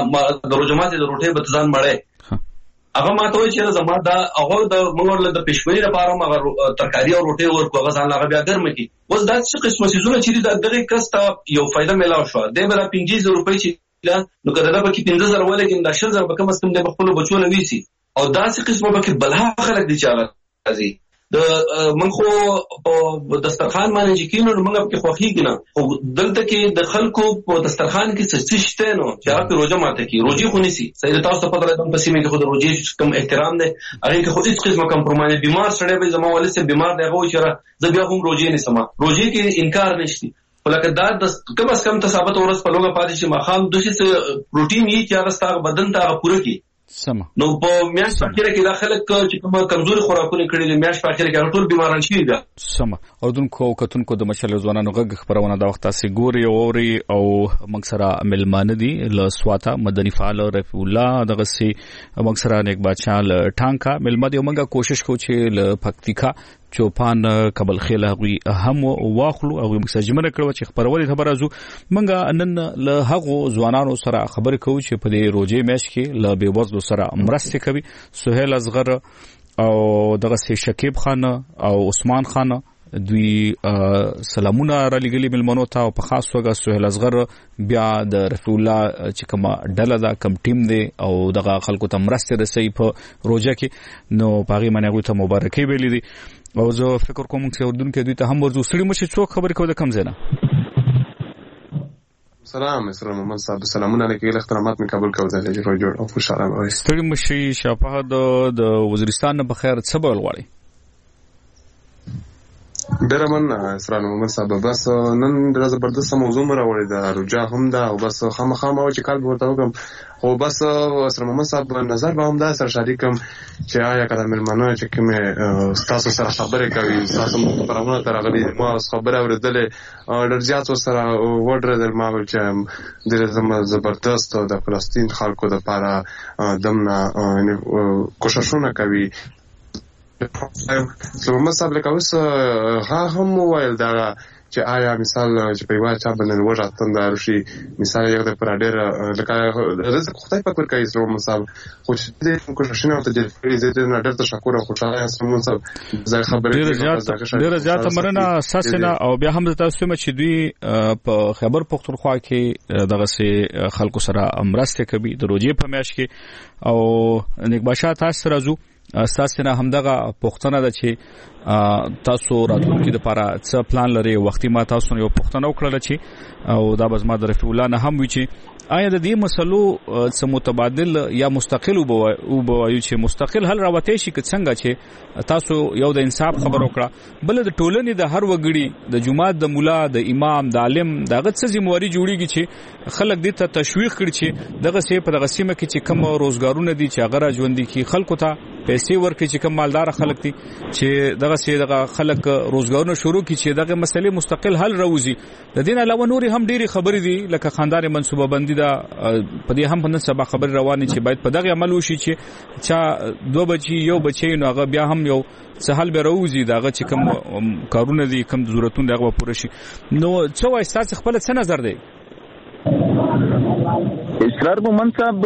د روجماتي د روټۍ به ځان مړې هغه ماته وایي چې زما دا هغه د موږ له پښمنۍ لپاره هغه ترکاری او روټۍ ورکو هغه ځان هغه بیا ګرم کی اوس دا څه قسمه سيزونه چې دغه کسته یو فائدہ ملاو شو د بل 25000 روپۍ چې نو کله دا پکې 15000 ولګین دا 10000 به کم از کم د خپل بچو نه ویسي او دا څه قسمه پکې بلها خلک دي چې هغه راځي د من خو په دسترخوان باندې چې کینو موږ په خوخي کنه خو دلته کې د خلکو په دسترخوان کې څه شته نو چې هغه روزه ماته کې روزي خو نسی سید تاسو په دغه په سیمه کې خو د روزي کم احترام دی هغه کې خو هیڅ قسمه کمپرومایز بیمار سره به زموږ ولې بیمار دی هغه چې زه بیا هم روزي نه سم روزي کې انکار نشتی ولکه دا د کم از کم ثابت ورس په لوګه پاتې چې مخام دوشي پروتین یې چې هغه ستاسو بدن ته پوره کی سم نو په میاش په اخر کې داخله چې کوم کمزوري خوراکونه کړي دي میاش په اخر کې ټول بیماران شي دي سم او دونکو کتونکو د مشل ځوانانو غږ خبرونه د وخت تاسو ګوري او مکسره ملمانه دي ل سواتا مدني فعال رفیع الله دغه سي مکسره نیک بادشاہ ټانکا ملمدي موږ کوشش کوو چې ل پکتیکا چوپان کبل خیله غوي هم واخلو او مسجمنه کړو چې خبرونه خبره زو منګه نن له هغو ځوانانو سره خبرې کوو چې په دې روزي میش کې له بیوزلو سره مرسته کوي سهیل اصغر او دغه شکیب خان او عثمان خان دوی سلامونه را لګلي ملمنو ته او په خاص توګه سهیل اصغر بیا د رفیع الله چې کومه ډله دا کم ټیم دی او دغه خلکو ته مرسته رسي په روزه کې نو پاغي منغو ته مبارکي ویلې دي او زه فکر کوم چې اردن کې دوی ته هم ورزو سړي مشه څوک خبرې کوي د کم زنه سلام اسلام محمد صاحب سلامونه علیکم احترامات من قبول کوم چې جوړ جوړ او خوشاله اوسئ ستړي مشي شفاعت د وزیرستان په خیر څه بول غواړي ډېر من اسرار محمد صاحب بس نن ډېر زبردست موضوع راوړی دا رجا هم دا او بس خامخا ما چې کال ورته وکم او بس اسرار محمد صاحب نظر به هم دا سره شریکم چې آیا کله ملمنه چې کومه تاسو سره خبرې کوي تاسو پرونه تر غلي ما خبره اوریدلې ډېر زیات سره وډر در ما چې ډېر زبردست د فلسطین خلکو لپاره دمنا کوششونه کوي. محمد صاحب لکه اوس هم وویل دا چې آیا مثال چې په یوه چا باندې لوږه تنده راشي مثال یو د پر ډېر لکه رزق خدای پاک ورکوي محمد صاحب خو چې دې کوششونه ورته ډېر کړي زه ډېر ډېر تشکر او خوشحاله یم محمد صاحب زه خبرې ډېر زیاته مننه اساسنه او بیا هم تاسو چې دوی په خیبر پختونخوا کې دغه خلکو سره مرسته کوي د روزې په میاشت کې او نیکباشا تاسو راځو اساسنه همدغه پښتنه ده چې تاسو راتلونکي لپاره څه پلان لري وختي ما تاسو یو پښتنه وکړل چې او دا بزما د رفیع الله نه هم وی چې آیا د دې مسلو څه متبادل یا مستقل او بوایو چې مستقل حل راوته شي که څنګه چې تاسو یو د انصاف خبر وکړه بل د ټولنې د هر وګړي د جماعت د مولا د امام د عالم دغه څه ذمہواری جوړیږي چې خلک دې ته تشویق کړي چې دغه سي په دغه سیمه کې چې کوم روزګارونه دي چې هغه ژوند دي کې خلکو ته پیسې ورکړي چې کوم مالدار خلک دي چې دغه سي دغه خلک روزګارونه شروع کړي چې دغه مسلې مستقل حل راوځي. د دین علاوه نور هم ډېری خبرې دي لکه خاندان منصوبه بندي دا په دې هم په نن سبا خبر روانه چې باید په دغه عمل وشي چې چا دوه بچي یو بچي نو هغه بیا هم یو سهال به راوځي دغه چې کوم کارونه دي کوم ضرورتونه دغه پوره شي. نو څه وایي تاسو خپل څه نظر دی؟ اسرار محمد صاحب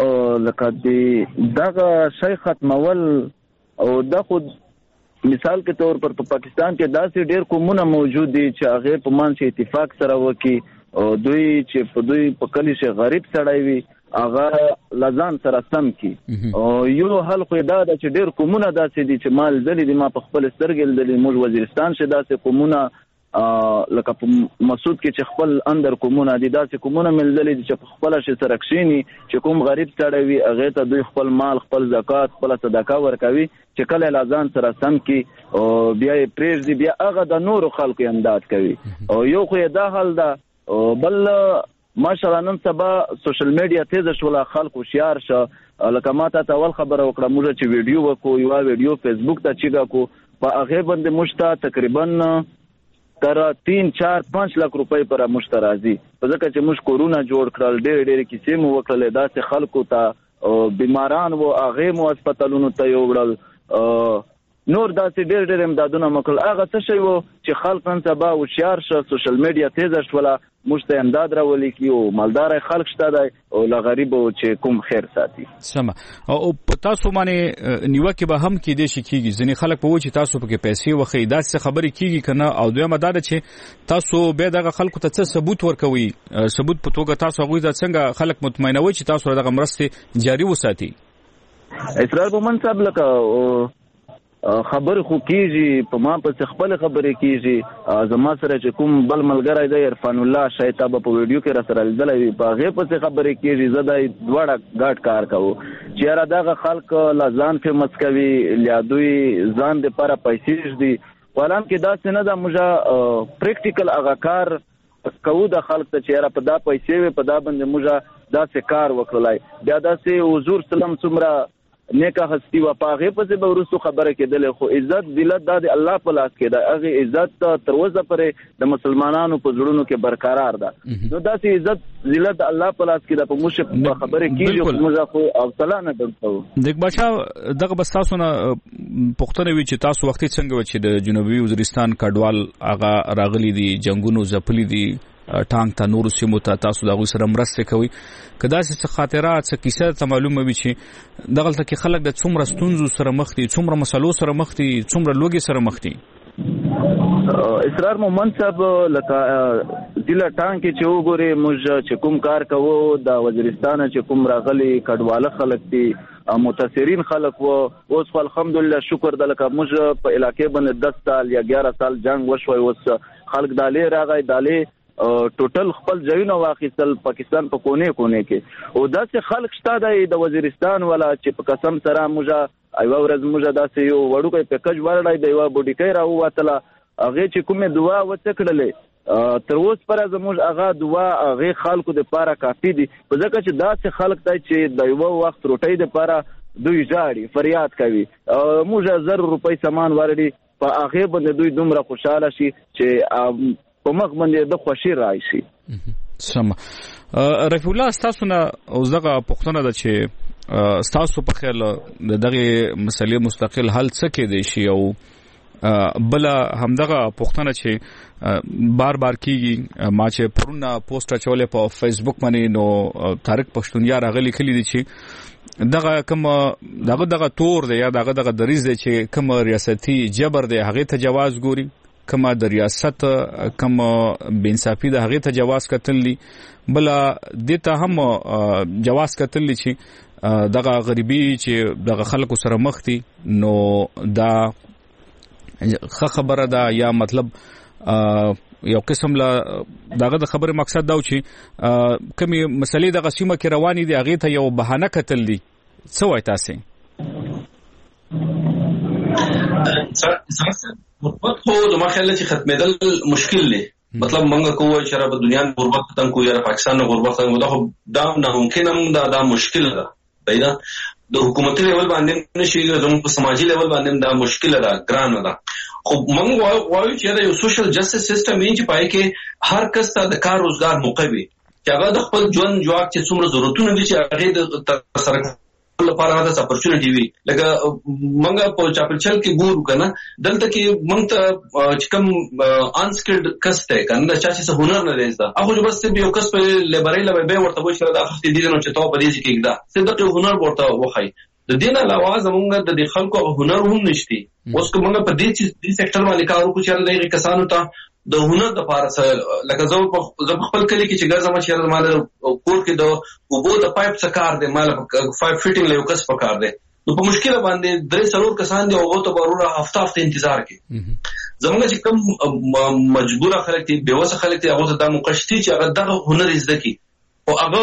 لکه دغه شی ختمول او د خود مثال کے طور پر پاکستان کې داسې ډېر قومونه موجود دي چې هغه په منځ اتفاق سره وکي او دوی چې په دوی په کلی شي غریب سړی وي هغه لزان سره سم کی او یو حل خو دا چې ډېر قومونه داسې دي چې مال ځلې دي ما په خپل سترګې لیدلې موږ وزیرستان شه داسې قومونه لکه په مسعود کې چې خپل اندر کومونه دي داسې کومونه ملدلې چې په خپل شي سرکشيني چې کوم غریب سړی وي هغه ته دوی خپل مال خپل زکات خپل صدقه ورکوي چې کله لازان سره سم کی او بیا پریز دی بیا هغه د نور خلکو امداد کوي او یو خو دا حل ده بل ماشاءالله نن سبا سوشل میډیا تیز شول خلکو شیار شه لکه ما ته اول خبره وکړه موږ چې ویډیو وکړو یو ویډیو فیسبوک ته چیګه کو په هغه باندې مشته تقریبا تر 3-4-5 لک روپۍ پر مشترازي په ځکه چې موږ کورونا جوړ کړل ډېر کیسې مو وکړل داسې خلکو ته بیماران وو هغه مو هسپتالونو ته یوړل نور داسې ډېر امدادونه مکل هغه څه شی وو چې خلک نن سبا هوښیار شه سوشل میډیا تیز شوله موږ ته امداد راولي کی او مالدار خلک شته دی او لغریب چې کوم خیر ساتي سم او تاسو باندې نیوکه به هم کې دي شي کیږي ځنې خلک په و چې تاسو پکې پیسې وخی داسې خبرې کیږي کنه او دوی مدار چې تاسو به دغه خلکو ته څه ثبوت ورکوي ثبوت په توګه تاسو هغه څنګه خلک مطمئنوي چې تاسو دغه مرسته جاری وساتي. اسرار محمد صاحب لکه خبر خو کیږي په ما په خپل خبرې کیږي زما سره چې کوم بل ملګری دی عرفان الله شاید په ویډیو کې را سره لیدلې په هغه په خبرې کیږي زداي دوړه ګاټ کار کوو چې را دغه خلک لزان فیمس کوي لیادوی ځان د لپاره پیسې دي ولهم کې دا څنګه د موږ پریکټیکل هغه کار کوو د خلک ته چې را په دا پیسې په دا باندې موږ دا څه کار وکړلای بیا دا سه حضور سلام څومره نیکه هستی و پاغه په به ورسو خبره کېدل خو عزت ذلت د الله په لاس کې ده هغه عزت تر اوسه پرې د مسلمانانو په زړونو کې برقرار ده نو داسې عزت ذلت الله په لاس کې ده په موږ خبره کیږي خو موږ خو حوصله نه درته دغه بچا دغه بس تاسو نه پښتنه وی چې تاسو وخت څنګه و چې د جنوبي وزیرستان کډوال هغه راغلي دي جنگونو زپلي دي ټانک ته نور سیمو ته تاسو دغه سره مرسته کوي کدا چې خاطرات څه کیسه ته معلومه وي چې دغه تل خلک د څومره ستونزو سره مخ دي څومره مسلو سره مخ دي څومره لوګي سره مخ دي. اسرار محمد صاحب لکه ضلع ټانک چې وګوري موږ چې کوم کار کوو د وزیرستان چې کوم راغلي کډواله خلک دي متاثرین خلک وو اوس الحمدلله شکر د لکه موږ په علاقې باندې 10 سال یا 11 سال جنگ وشوي اوس خلک دالې راغی دالې ټوټل خپل ځایونه واخیستل پاکستان په کونه کې او داسې خلک شته د وزیرستان ولا چې په قسم سره موږ ایو ورځ موږ داسې یو وړوکی پیکج ورړای دی یو بوډیکای راووتله هغه چې کومه دعا وڅکړلې تر اوس پر زموږ هغه دعا هغه خلکو د پاره کافي دي په ځکه چې داسې خلک ته چې د یو وخت روټۍ د پاره دوی ژاړي فریاد کوي موږ 1000 روپۍ سامان ورډي په هغه باندې دوی دومره خوشاله شي چې په مخ باندې د خوشي راشي. سم رفیع الله تاسو نه اوسدغه پښتنه ده چې تاسو په خیال دغه مسلې مستقل حل څه کې دي شي او بل همدغه پښتنه چې بار بار کیږي ما چې پرونه پوسټ چولې په فیسبوک باندې نو طارق پښتونیا راغلی کلی دي چې دغه تور دی یا دغه دریز دی چې کوم ریاستي جبر دی هغه ته جواز ګوري کما د ریاست کم بینصافي د هغه ته جواز کتلی بل دته هم جواز کتلی چې دغه غریبي چې دغه خلکو سره مخ دي نو دا خبره ده یا مطلب یو قسم لا دغه د خبره مقصد دا و چې کمی مسلې د غسیمه کې رواني دي هغه ته یو بهانه کتلی څه وای تاسو غربت خو زما خیال چې ختمېدل مشکل دی مطلب منګه کوه چې را په دنیا غربت ختم کو یا پاکستان غربت ختم دا خو دا ناممکن هم دا مشکل ده پیدا د حکومتي لیول باندې نشي زموږ په سماجی لیول باندې دا مشکل ده ګران ده خو منګه وایو چې دا یو سوشل جسټس سیستم یې چې پای کې هر کس ته د کار روزګار موقع وي چې هغه د خپل ژوند جواک چې څومره ضرورتونه دي چې هغه د سره لپاره دا اپورچونټی وي لکه منګه په چاپلچل کې ګورو کنه دلته کې مونږ ته چې کوم انسکلډ کس ته کنه دا چې هنر نه دی هغه بس یو کس په لیبرای لوي به ورته وشي دا خپل دي نو چې تو په دې کې دا څه د هنر ورته وخی د دین علاوه زمونږ د خلکو هنر هم نشتی اوس کومه په دې سېکټر باندې کار وکړو چې دغه کسانو ته د هنر د پاره لکه زه خپل کلی کې چې ګرځم چې مال کور کې د وبو د پایپ څخه کار دی مال 5 فټینګ له کس په کار دی نو په مشکل باندې درې څلور کسان دی او ته ضروري هفته انتظار کوي زموږ چې کوم مجبور خلک دي بیوسه خلک دي هغه د مقشتي چې هغه دغه هنر زده کی او هغه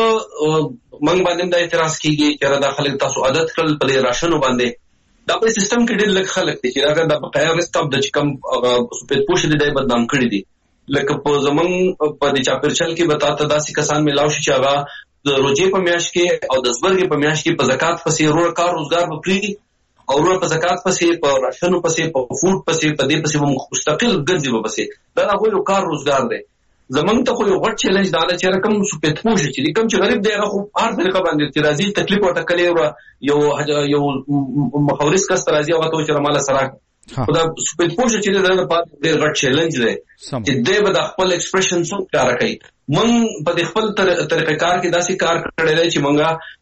منګ باندې د اعتراض کیږي چې دا خلک تاسو عادت کړل په راشنو باندې دا په سیستم کې ډېر لږ خلک دي چې دا د بقایا رستاب د چکم سپید پوش دي بدنام کړی دي لکه په زمون په د چاپرچل کې بتاته داسې کسان ملاو شي چې هغه د روزي په میاش کې او د زبرګ په میاش کې په زکات پسې روړ کار روزګار وکړي او روړ په زکات پسې په راشنو پسې په فوډ پسې په دې پسې مستقل ګرځي پسې دا هغه کار روزګار دی زمونږ ته خو یو غټ چیلنج دا ده چې رقم سپید پوش چې کوم چې غریب دی هغه خو هر طریقه باندې چې راځي تکلیف ورته کړي او یو مخاورس کس راځي او ته چې مال سره خدا سپید پوش چې دا په ډېر غټ چیلنج دی چې دې به د خپل ایکسپریشن څو کار کوي مونږ په خپل طریقې کار کې داسې کار کړی دی چې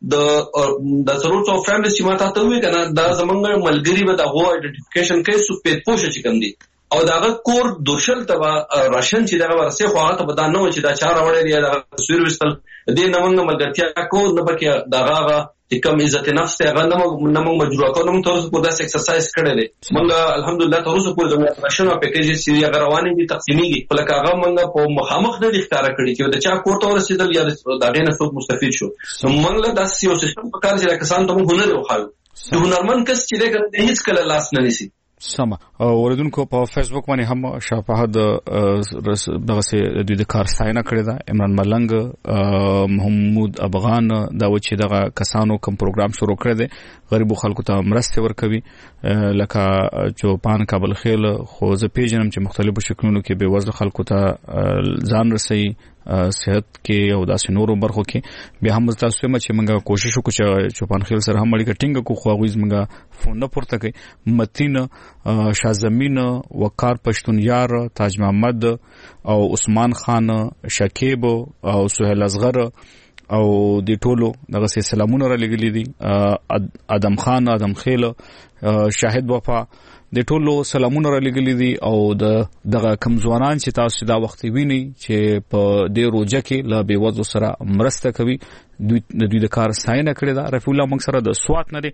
مونږه د ضرورت او فیملی چې ماته ته وی کنه دا زمونږ ملګری به د غو آئیډنټیفیکیشن کوي سپید پوش چې کوم دي او داغه کور دوشل ته راشن چې دغه ورسې خو هغه ته بدان نه و چې دا چار وړي دی دا تصویر وستل دې نمنګ ملګرتیا کو نه پکې داغه چې کوم عزت نفس ته هغه نمنګ مجبور کوم تر څو دا ایکسرسایز کړی دی مونږ الحمدلله تر اوسه پورې د راشن او پیکیج چې هغه روانې دي تقسیمېږي په لکه هغه مونږ په مخامخ نه ښکارا کړی چې دا چا کور ته ورسېدل یا دا غینه څوک مستفید شو مونږ له داسې یو سیستم په کار چې کسان ته مونږ هنر وخایو د هنرمن کس چې دغه هیڅ کله لاس نه نیسي سم اوردونکو په فیسبوک باندې هم شفاهد دغه سه د کار ستاینه کړې ده عمران ملنګ محمود افغان دا و چې دغه کسانو کوم پروګرام شروع کړی دی غریبو خلکو ته مرسته ورکوي لکه چوپان کابل خیل خو زه پیژنم چې مختلفو شکلونو کې به وزن خلکو ته ځان رسي صحت کې او داسې نورو برخو کې بیا هم تاسو هم چې موږ کوشش وکړو چې چوپان خیل سره هم اړیکه ټینګ کو خو غوښ موږ فون نه پورته کوي متین شازمین وقار پښتونیار تاج محمد او عثمان خان شکیب او سہیل اصغر او د ټولو دغه سلامونه را لګلې دي ادم خان ادم خیل شاهد وفا د ټولو سلامونه را لګلې دي او دغه کم ځوانان چې تاسو دا وخت ویني چې په دې روزه کې لا بیوزو سره مرسته کوي دوی د کار ستاینه کړې ده رفیع الله موږ سره د سوات نه دي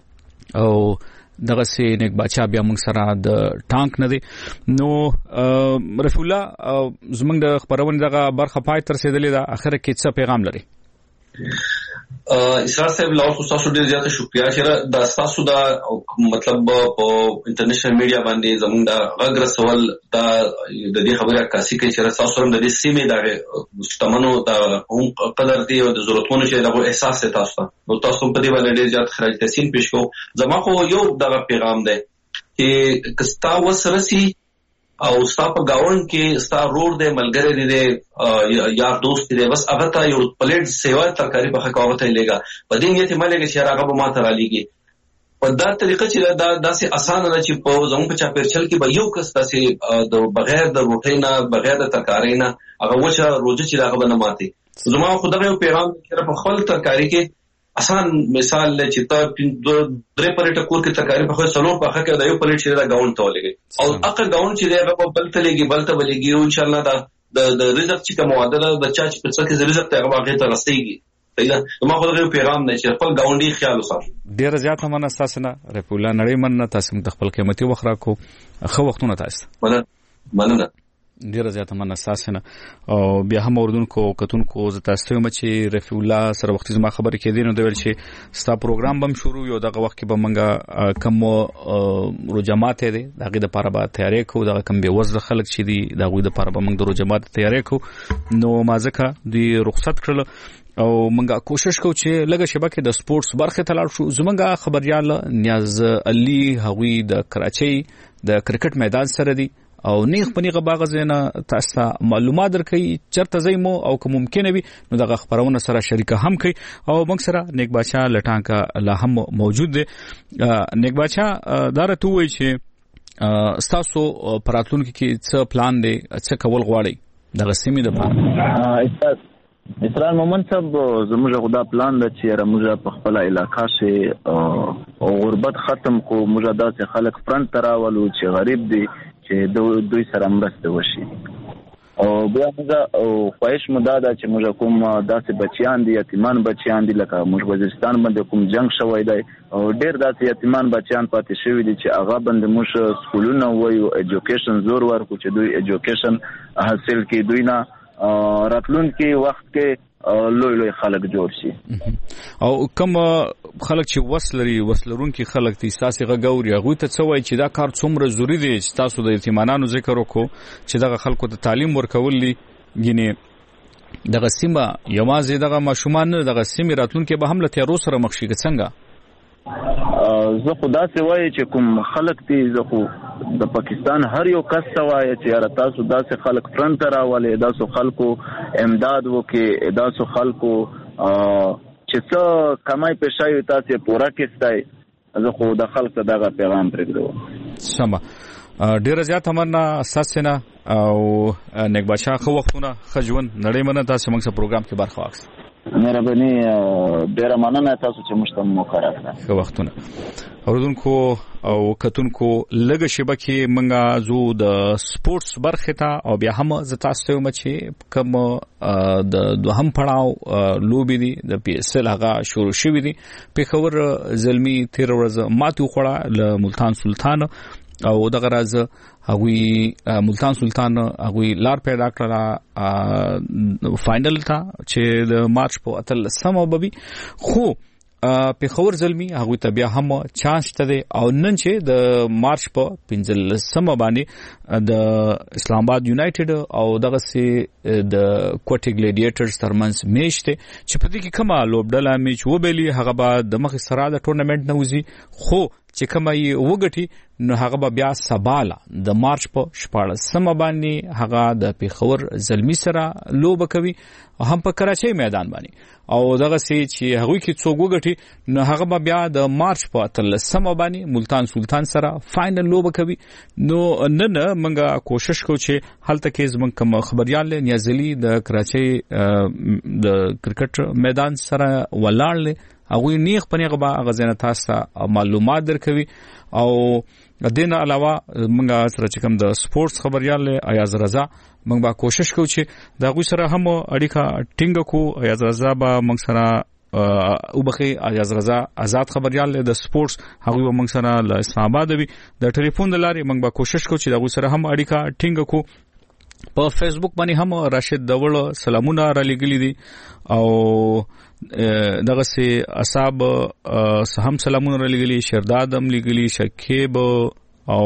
او دغه سي نیک بچا بیا موږ سره د ټانک نه دي نو رفیع الله زموږ د خبرونه دغه برخه پای تر رسیدلې ده اخر کې څه پیغام لري اسرار صاحب لاو تاسو ډیر زیاته شکریا چې دا تاسو دا مطلب په انټرنیشنل میډیا باندې زموږ دا غږ رسول دا د دې خبره عکاسي کوي چې تاسو هم د دې سیمې دا مستمنو دا هم قدر دی او د ضرورتونو چې دا احساس تاسو نو تاسو په دې باندې ډیر زیات خراج تحسین پیش کو زما خو یو دا پیغام دی چې کستا وسرسي او ستا په گاون کې ستا رور دې ملګری دې یار دوست دې بس هغه ته یو پلیټ سیوا ترکاری په حقاوت لګا په دې نیت ملګری چې هغه به ما ته را لګي په دا طریقه چې دا داسې اسانه نه چې په زموږ په چاپیرچل کې به یو کس داسې د بغیر د روټۍ نه بغیر د ترکاری نه هغه وچه روزه چې هغه نه ماتي زما خدای یو پیغام چې په خپل ترکاری کې آسان مثال چې تا درې پلیټه کور کې ترکاری په خو سلور په حق کې دا یو پلیټ چې دا گاون ته ولګي او اقا گاون چې دا په بل ته لګي بل ته ولګي او ان شاء الله دا د رزق چې کوم معادله د چا چې په څه کې رزق ته هغه ته رسېږي پیدا ما خو دا پیغام نه چې خپل گاونډي خیال وساتي ډیر زیات مننه تاسو نه رپولا نړۍ مننه تاسو د خپل قیمتي وخت راکو خو وختونه تاسو مننه ډیر زیات مننه تاسو نه او بیا هم اوردونکو کتونکو ز تاسو هم چې رفیع الله سره وخت زما خبرې کې دي نو د ویل چې ستا پروګرام بم شروع یو دغه وخت کې به منګه کم روجمات دي دغه د لپاره به تیاری کو دغه کم به وزر خلک چې دي دغه د لپاره به منګه د روجمات تیاری کو نو مازکه دی رخصت کړل او منګه کوشش کو چې لګه شبکه د سپورتس برخه ته لاړ شو زمونږه خبريال نیاز علي هغوی د کراچۍ د کرکټ میدان سره دي او نیغ پنیغه باغ زینه تاسو معلومات درکې چرته زېمو او کوم ممکن وي نو دغه خبرونه سره شریک هم کوي او موږ سره نیک بادشاہ لټانکا لا هم موجود دی نیک بادشاہ دارته وای چې تاسو پراتلون کې څه پلان دی څه کول غواړي دغه سیمې د اسرار مومن صاحب زموږ خدا پلان د چې موږ په خپل علاقې شي او غربت ختم کو موږ داسې خلک فرنٹ تراولو چې غریب دي چې دوی سره مرسته وشي او بیا موږ او خواهش مو دا چې موږ کوم داسې بچیان دي یتیمان بچیان دي لکه موږ وزیرستان باندې کوم جنگ شوی دی او ډیر داسې یتیمان بچیان پاتې شوی دي چې هغه باندې موږ سکولونه وایو ایجوکیشن زور ورکو چې دوی ایجوکیشن حاصل کړي دوی نه راتلون کې وخت کې لوی خلک جوړ شي او کوم خلک چې وسلرون کې خلک دي تاسو غوړي هغه ته څه وایي چې دا کار څومره ضروری دی چې تاسو د یتیمانو ذکر وکړو چې دغه خلکو ته تعلیم ورکول دي یعنی دغه سیمه یوازې دغه ماشومان دغه سیمه راتلون کې به هم له تیارو سره مخ شي څنګه زه خدا سي وایي چې کوم خلک دي زه خو د پاکستان هر یو کس وایي چې تاسو داسې خلک فرنٹ راولې داسو خلکو امداد وکي داسو خلکو چې څه کمای پېښای تاسو پورا کېستای زه خو د خلک دغه پیغام پرېږدم سم ډیر زیات مننه اساسنه او نیک بادشاہ خو وختونه خجون نړۍ مننه تاسو موږ سره پروګرام کې برخه واخیست مهرباني ډیر مننه تاسو چې مشته مو کړه خو وختونه اوردونکو او کتونکو لګ شبکه منګه زو د سپورتس برخه ته او بیا هم ز تاسو ته چې کوم د دوهم پړاو لوبي دي د پی اس ال هغه شروع شوې دي په خبر زلمی 13 ورځ ماتو خړه ل ملتان سلطان او دغه راز هغوی ملتان سلطان هغوی لار پیدا کړه فائنل تا چې د مارچ په اتل سمو ببي خو په خبر زلمی هغه ته بیا هم چانس ته او نن چې د مارچ په 15 سم باندې د اسلام آباد یونایټډ او دغه سي د کوټي ګلیډیټرز ترمنځ میچ ته چې په دې کې کومه لوبډله میچ وبېلی هغه به د مخ سره د ټورنمنت نه وځي خو چې کومه یې وګټي نو هغه بیا سباله د مارچ په 14 سم باندې هغه د پیښور زلمی سره لوب کوي هم په کراچۍ میدان باندې او دغه سي چې هغه کې څوک وګټي نو هغه بیا د مارچ په 13 سم باندې ملتان سلطان سره فائنل لوب کوي نو نن منګه کوشش کوو چې هلته کې زمون کوم خبريال نیازلی د کراچۍ د کرکټ میدان سره ولاړل هغه نیغ پنیغه با غزنه تاسو معلومات درکوي او دین علاوه موږ سره چې کوم د سپورتس خبريال ایاز رضا موږ به کوشش کوو چې دا غو سره هم اړیکه ټینګ کو ایاز رضا به موږ سره او بخي ایاز رضا آزاد خبريال د سپورتس هغه موږ سره ل اسلام آباد وي د ټلیفون د لارې موږ به کوشش کوو چې دا غو سره هم اړیکه ټینګ کو په فیسبوک باندې هم راشد دول سلامونه را لګلی دي او دغه سي اصحاب هم سلامونه را لګلی شرداد هم لګلی شکیب او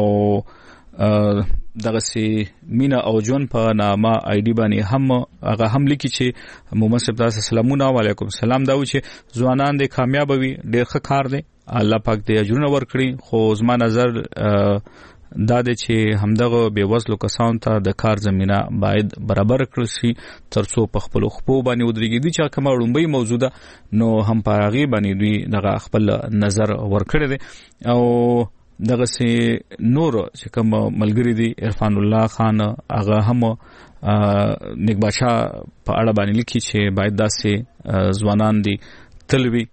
دغه سي مینا او جون په نامه آی ډي باندې هم هغه هم لیکي چې محمد صاحب تاسو سلامونه علیکم سلام دا و چې ځوانان دې کامیاب وي ډېر ښه کار دی الله پاک دې اجرونه ورکړي خو زما نظر دا د چې همدغه بیوزلو کسانو ته د کار زمينه باید برابر کړل شي ترڅو په خپل خپو باندې ودرېږي دي چې کومه وړومبي موجوده نو هم پاغي باندې دوی دغه خپل نظر ورکړي دي او دغه سي نور چې کوم ملګری دي عرفان الله خان هغه هم نیک بادشاہ په اړه باندې لیکي چې باید داسې ځوانان دي تلوي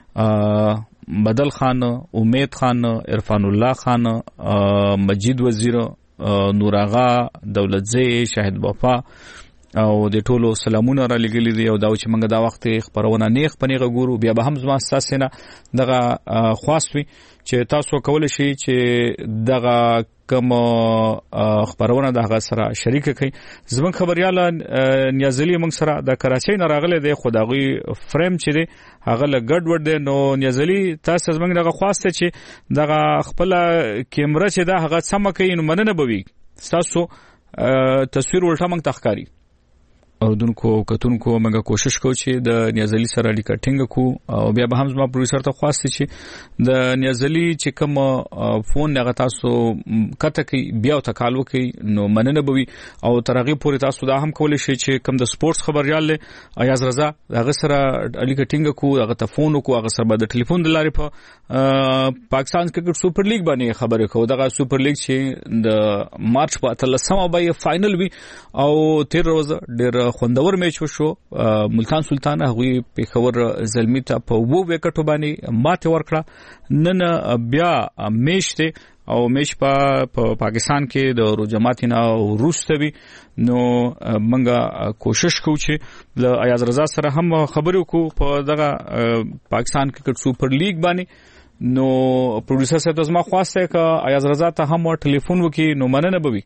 بدل خان امید خان عرفان الله خان مجید وزیر نور آغا دولت زی شاهد وفا او د ټولو سلامونه را لګلی دي او دا چې موږ دا وخت خبرونه نیخ پنیغه ګورو بیا به هم زما اساسینه دغه خواستوي چې تاسو کول شي چې دغه کوم خبرونه دغه سره شریک کړئ زمون خبرياله نیازلی موږ سره د کراچۍ نه راغله د خدایي فریم چې دی هغه له ګډ وډ دی نو نیازلی تاسو زمونږ دغه خواسته چې دغه خپل کیمرا چې دا هغه سم کوي نو مننه بوي تاسو تصویر ولټه موږ تخکاری اوردونکو کتونکو موږ کوشش کوو چې د نیازلی سره اړیکه ټینګ کو او بیا به هم زما پروډوسر ته خواسته چې د نیازلی چې کوم فون هغه تاسو کته کوي بیا ته کال وکي نو مننه بوي او ترغه پورې تاسو دا هم کولای شئ چې کوم د سپورتس خبريال له ایاز رضا هغه سره اړیکه ټینګ کو هغه ته فون کو هغه سره د ټلیفون د لارې په پاکستان کرکټ سپر لیګ باندې خبرې کو دغه سپر لیګ چې د مارچ په 13 به فائنل وي او 13 روز ډېر خوندور میچ وشو ملتان سلطان هغوی پیښور زلمی ته په 2 وکټو باندې ماته ورکړه نن بیا میچ ته او میچ په پاکستان کې د روجماتینا روستوي نو منګه کوشش کوو چې د ایاز رضا سره هم خبرو کو په دغه پاکستان کرکټ سپر لیګ باندې نو پروډوسر صاحب زما خواسته ک ایاز رضا ته هم ټلیفون وکي نو مننه بوي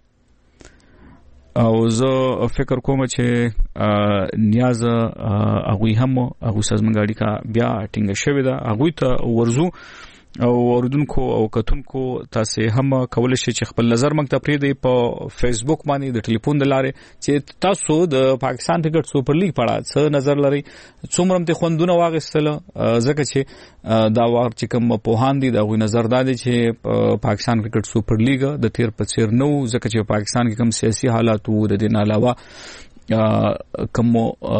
او زه فکر کوم چې نیاز هغه هم هغه سازمنګاړي کا بیا ټینګ شوی دا هغه ته ورزو او اوردونکو او کتونکو تاسو هم کولای شئ چې خپل نظر موږ ته پرې دی په فیسبوک باندې د ټلیفون د لارې چې تاسو د پاکستان کرکټ سپر لیګ په اړه څه نظر لري څومره ته خوندونه واغستل ځکه چې دا وخت چې کوم په هان دي دا غوي نظر دادي چې پاکستان کرکټ سپر لیګ د تیر په څیر نو ځکه چې پاکستان کې کوم سیاسي حالات وو د دین علاوه کوم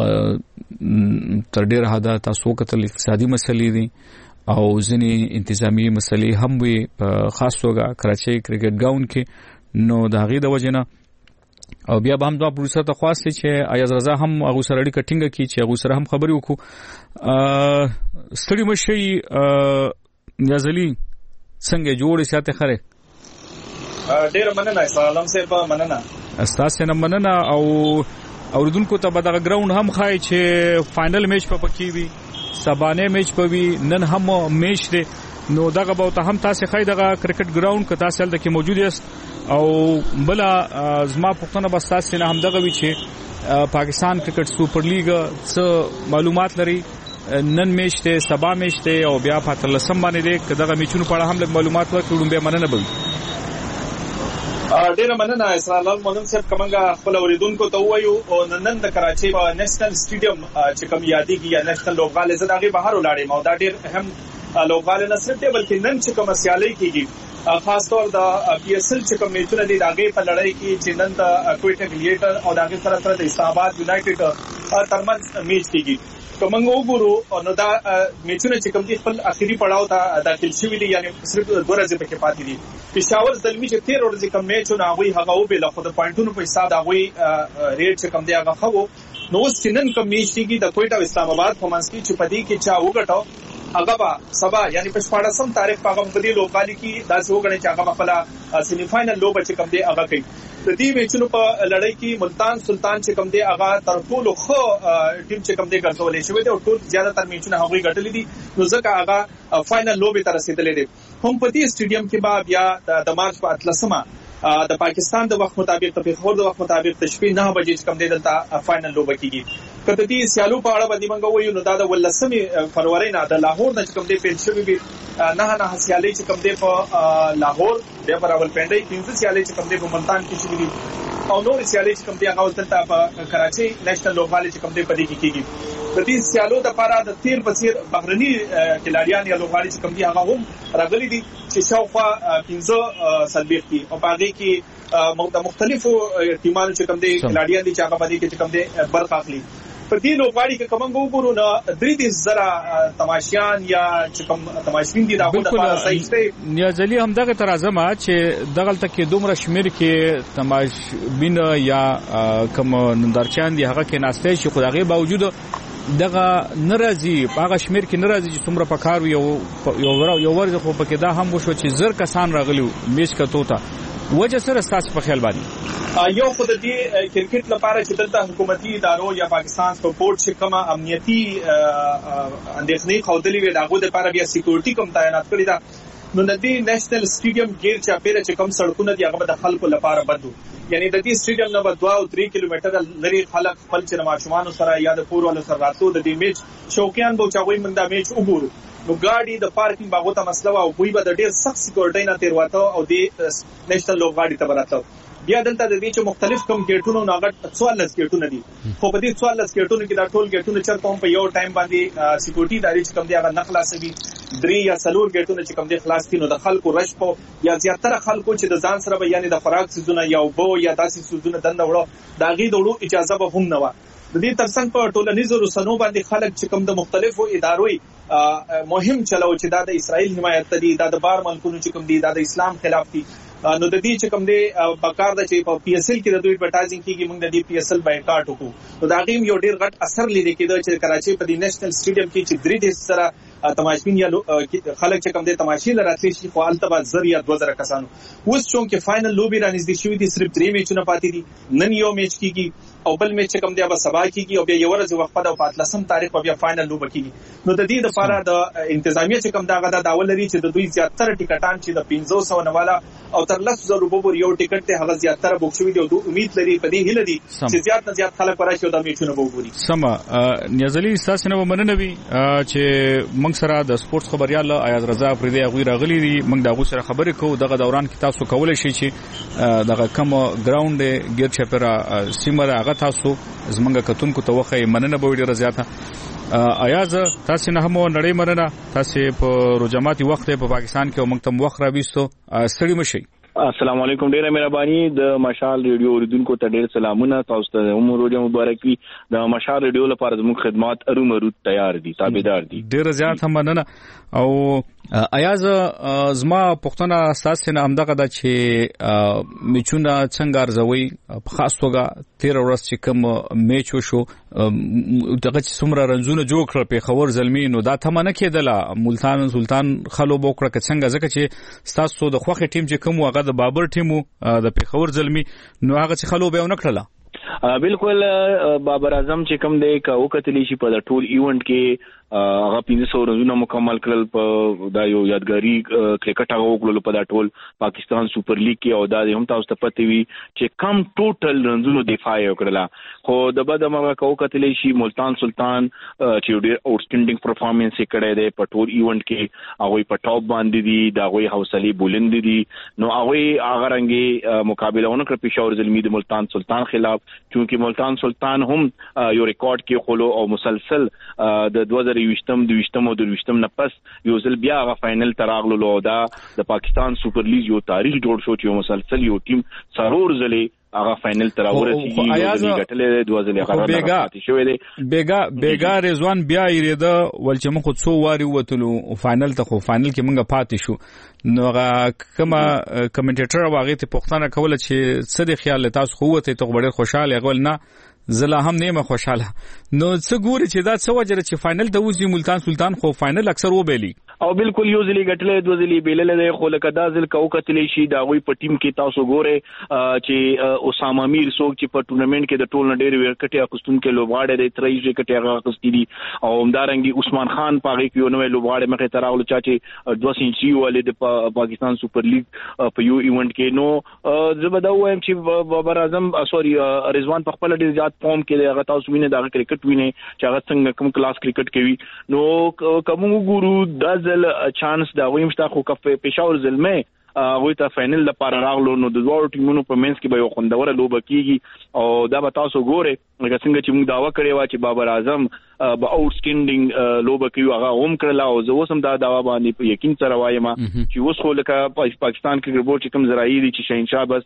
تر ډیر حدا تاسو کتل اقتصادي مسلې دي او ځینی انتظامی مسلې هم وي خاص توګه کراچۍ کرکټ ګراوند کې نو د هغې د وجې نه او بیا به هم دا پروډوسر ته خواستې چې ایاز رضا هم هغه سره اړیکه ټینګه کړي چې هغه سره هم خبرې وکړو ستړي مه شئ نیازلي څنګه جوړې سیاته خره ډېره مننه سلام صاحب مننه ستاسو نه مننه او اوردونکو ته به دغه ګراوند هم ښایي چې فائنل میچ په پکې وي سبانه میچ پوي نن هم میچ دی نو دغه به ته هم تاسو خای دغه کرکټ ګراوند که تاسو هلته کې موجود یاست او بل زما پښتنه بس تاسو نه هم دغه وی چې پاکستان کرکټ سپر لیګ څه معلومات لري نن میچ ته سبا میچ ته او بیا په 13 باندې دی دغه میچونو په اړه هم لږ معلومات ورکړم به مننه بوي ډیره مننه اسرار الله مودن صاحب کومه خپل اوریدونکو ته وایو او نن د کراچۍ په نېشنل سټیډیم چې کوم یادېږي یا نېشنل لوبغاله زداغي بهر ولاړې مو دا ډیر اهم لوبغاله نه صرف دی بلکې نن چې کوم سیالي کیږي خاص طور د پی ایس ال چې کوم میچونه دي داغه په لړۍ کې چې نن د کوټه ګلیټر او داغه سره سره د اسلام آباد یونایټډ ترمنځ میچ کیږي کومنګ وګورو نو دا میچونه چې کوم دي خپل اخیری پړاو ته داخل شوی دي یعنی صرف 2 ورځې پکې پاتې دي پېښور زلمی چې 13 ورځې کوم میچونه هغه هغه به له خود پوینټونو په حساب هغه ریټ چې کوم دی هغه خو نو سینن کوم میچ کیږي د کوټه او اسلام آباد په منځ کې چې پدې کې چا وګټو هغه با سبا یعنی په 14 تاریخ په هغه په دې لوبغالي کې داسې وګڼي چې هغه خپل سیمی فائنل لوب چې کوم دی هغه کوي د دې میچونو په لړۍ کې ملتان سلطان چې کوم دی هغه تر ټولو خو ټیم چې کوم دی ګرځولې شوی دی او ټول زیاته تر میچونه هغه ګټلې دي نو ځکه هغه فائنل لوب ته رسیدلې دي هم په دې سټیډیم کې با بیا د مارچ په 13 د پاکستان د وخت مطابق د پیښور د وخت مطابق د شپې 9 بجې کوم دی دلته فائنل لوب کیږي. کله دې سیالو په اړه باندې موږ وایو نو دا د 18 فروری نه د لاهور نه کوم دی پیل شوی وي. نه سیالي چې کوم دی په لاهور بیا په راولپنډي 15 سیالي چې کوم دی په ملتان کې شوی دي او نور سیالي چې کوم دی هغه دلته په کراچي نېشنل لوبغالي چې کوم دی په دې کې کیږي. د دې سیالو د لپاره د تیر بصیر بهرني کلاریان یا لوبغالي چې کوم دی هغه هم راغلي دي چې شاوخوا 15 سلبیخ دي او باقي کې د مختلفو ټیمانو چې کوم دي کلاریان دي چې هغه باندې کې کوم دي برخه اخلي. په دې لوبغالي کې کوم وګورو نو 3,000 تماشیان یا چې کوم تماشبین دي دغه د لپاره صحیح دی. نیازلی هم دغه ترازمه چې دغلته کې دومره شمیر کې تماشبین یا کوم نندارچان دي هغه کې ناشته شي خو دغه باوجود دغه ناراضي هغه شمیر کې ناراضي چې څومره پکار یو ورځ خو پکې دا هم وشو چې زر کسان راغلي میچ کتو ته وجه سره تاسو په خیال باندې یو خود دې کرکټ لپاره چې دلته حکومتي ادارو یا پاکستان سپورټ چې کومه امنیتي اندېښنې خوندلې وي داغه لپاره بیا سکیورټي کوم تعینات کړی دا نو د دې نېشنل سټیډیم غیر چاپیره چې کوم سړکونه دی هغه د خلکو لپاره بندو یعنی د دې سټیډیم نه 2 او 3 کیلومتر لري خلک خپل چې ماشومان سره یا د کور ول سره راتلو د دې میچ شوقیان به چاوي من دا میچ وګورو نو ګاډي د پارکینګ باغو ته مسله او وی به د ډیر سخت سکیورټي نه تیر وته او د نېشنل لوبغاړي ته براته بیا دلته د دې چې مختلف کوم گیټونو ناغټ 14 گیټونه دي خو په دې 14 گیټونو کې دا ټول گیټونه چرته هم په یو ټایم باندې سکیورټي داري چې کوم دی هغه نخلاصوي 3 یا 4 گیټونه چې کوم دی خلاص کینو د خلکو رش په یا زیاتره خلکو چې د ځان سره بیان د فراغ سيزونه یا وبو یا داسې سيزونه دنه وړو دا غي دوړو اجازه به هم نه و د دې ترڅنګ په ټولنیزو رسنیو باندې خلک چې کوم د مختلفو اداروي مهم چلو چې دا د اسرائیل حمایت دي دا د بار ملکونو چې کوم دي دا د اسلام خلاف دي نو د دې چې کوم دی بکار د چې په پی ایس ال کې د دوی اډورټایزینګ کیږي موږ د دې پی ایس ال بایکاټ وکړو نو دا غیم یو ډیر غټ اثر لیدل کېده چې کراچي په د نېشنل سټیډیم کې چې 3 ډیز سره تماشبین یا خلک چې کوم دی تماشې لراتلی شي خو البته بعد زر یا 2000 کسانو اوس چون کې فائنل لوبي را نږدې شوې دي صرف 3 میچونه پاتې دي نن یو میچ کیږي او بل میچ کوم دی به سبا کیږي او بیا یو ورځ وقفه د 15 تاریخ په بیا فائنل لوب کیږي نو د دې لپاره د انتظامیه چې کوم داغه د اول لري چې د دوی زیاتره ټیکټان چې د 500 نواله او تر 100,000 روپو یو ټیکټ ته هغه زیاتره بوک شوی دی او امید لري په دې هیله دي چې زیات نه زیات خلک راشي او د میچونو وګوري. سما نیازلی تاسو نه ومننوي چې موږ سره د سپورت خبريال آیاز رضا فریدی غوی راغلی دي موږ دغه سره خبرې کوو دغه دوران کې تاسو کولای شئ چې دغه کم ګراوند غیر چپرا سیمه هغه تاسو زمونږ کتونکو ته وخی مننه به ډیره زیاته آیاز تاسو نه هم نړۍ مننه تاسو په روجماتي وخت په پاکستان کې او موږ تم وخت راويستو ستړي مشي. السلام علیکم ډیره مهرباني د مشال ریډیو اوریدونکو ته ډیر سلامونه تاسو ته عمر روزه مبارک وي د مشال ریډیو لپاره زموږ خدمات ارومرو تیار دي تابعدار دي ډیر زیات هم مننه او ایاز زما پښتنه اساس نه همدغه د چې میچونه څنګه ارزوي په خاص توګه 13 ورځ چې کوم میچ وشو دغه څومره رنزونه جوړ کړ په خبر زلمی نو دا تمنه کېدله ملتان سلطان خلو بوکړه څنګه ځکه چې تاسو د خوخه ټیم چې کوم هغه د بابر ټیمو د پیښور زلمی نو هغه چې خلو به ونکړه بالکل بابر اعظم چې کوم دی کا وکتلی شي په ټول ایونت کې هغه 500 رنونه مکمل کړل په دا یو یادګاری کرکټ هغه وکړل په دا ټول پاکستان سپر لیګ کې او دا هم تاسو ته پته وي چې کم ټوټل رنونه دفاع وکړه خو د بد امر کا وکتلی شي ملتان سلطان چې ډیر اوټسټینډینګ پرفارمنس یې کړی دی په ټول ایونت کې هغه په ټاپ باندې دي دا هغه حوصله بلند دي نو هغه رنګي مقابله ونکړ پېښور زلمی د ملتان سلطان خلاف چونکی ملتان سلطان هم یو ریکارډ کې خلو او مسلسل د 2020 او 2020 نه پس یو ځل بیا غا فائنل تراغلو دا د پاکستان سپر لیګ یو تاریخ جوړ شو چې مسلسل یو ټیم سرور زلې هغه فائنل تراورسي یو غټلې 2000 غره راځي شوې دي بیګا رضوان بیا یریده ول چې موږ څو واری وتلو فائنل ته خو فائنل کې موږ پاتې شو نو کما کمنټیټر واغې ته پښتنه کوله چې څه د خیال تاسو خو ته ډېر خوشاله غول نه زلا هم نیمه خوشاله نو څه ګوري چې دا څه وجره چې فائنل د وځي ملتان سلطان خو فائنل اکثر وبېلی او بالکل یو ځلې ګټلې دوه ځلې بیللې خو لکه دا ځل کو کتلې شي دا غوي په ټیم کې تاسو ګوره چې اسامه میر څوک چې په ټورنمنت کې د ټول ډېر ورکټي اخستون کې لوبغاړي د 23 کټي هغه اخستې دي او همدارنګي عثمان خان پاغي کې یو نوې لوبغاړي مخه تراول چې 2 سنچري ولې د پاکستان سپر لیګ په یو ایونت کې نو زبدا وایم چې بابر اعظم سوري رضوان په خپل ډیر زیات فارم کې هغه تاسو وینئ دا کرکټ وینئ چې هغه څنګه کوم کلاس کرکټ کوي نو کوم ګورو د ځل چانس دا ویم شته خو کف پېښور زلمه وې ته فائنل لپاره راغلو نو د دوه ټیمونو په منځ کې به یو خوندوره لوبه کیږي او دا به تاسو ګوره لکه څنګه چې موږ داوا کړی و چې بابر اعظم به اوټسټینډینګ لوبه کوي هغه هم کړل او زه اوسم دا داوا باندې په یقین سره وایم چې اوس خو لکه پاکستان کې بورډ چې کوم زراعي دي چې شهنشاه بس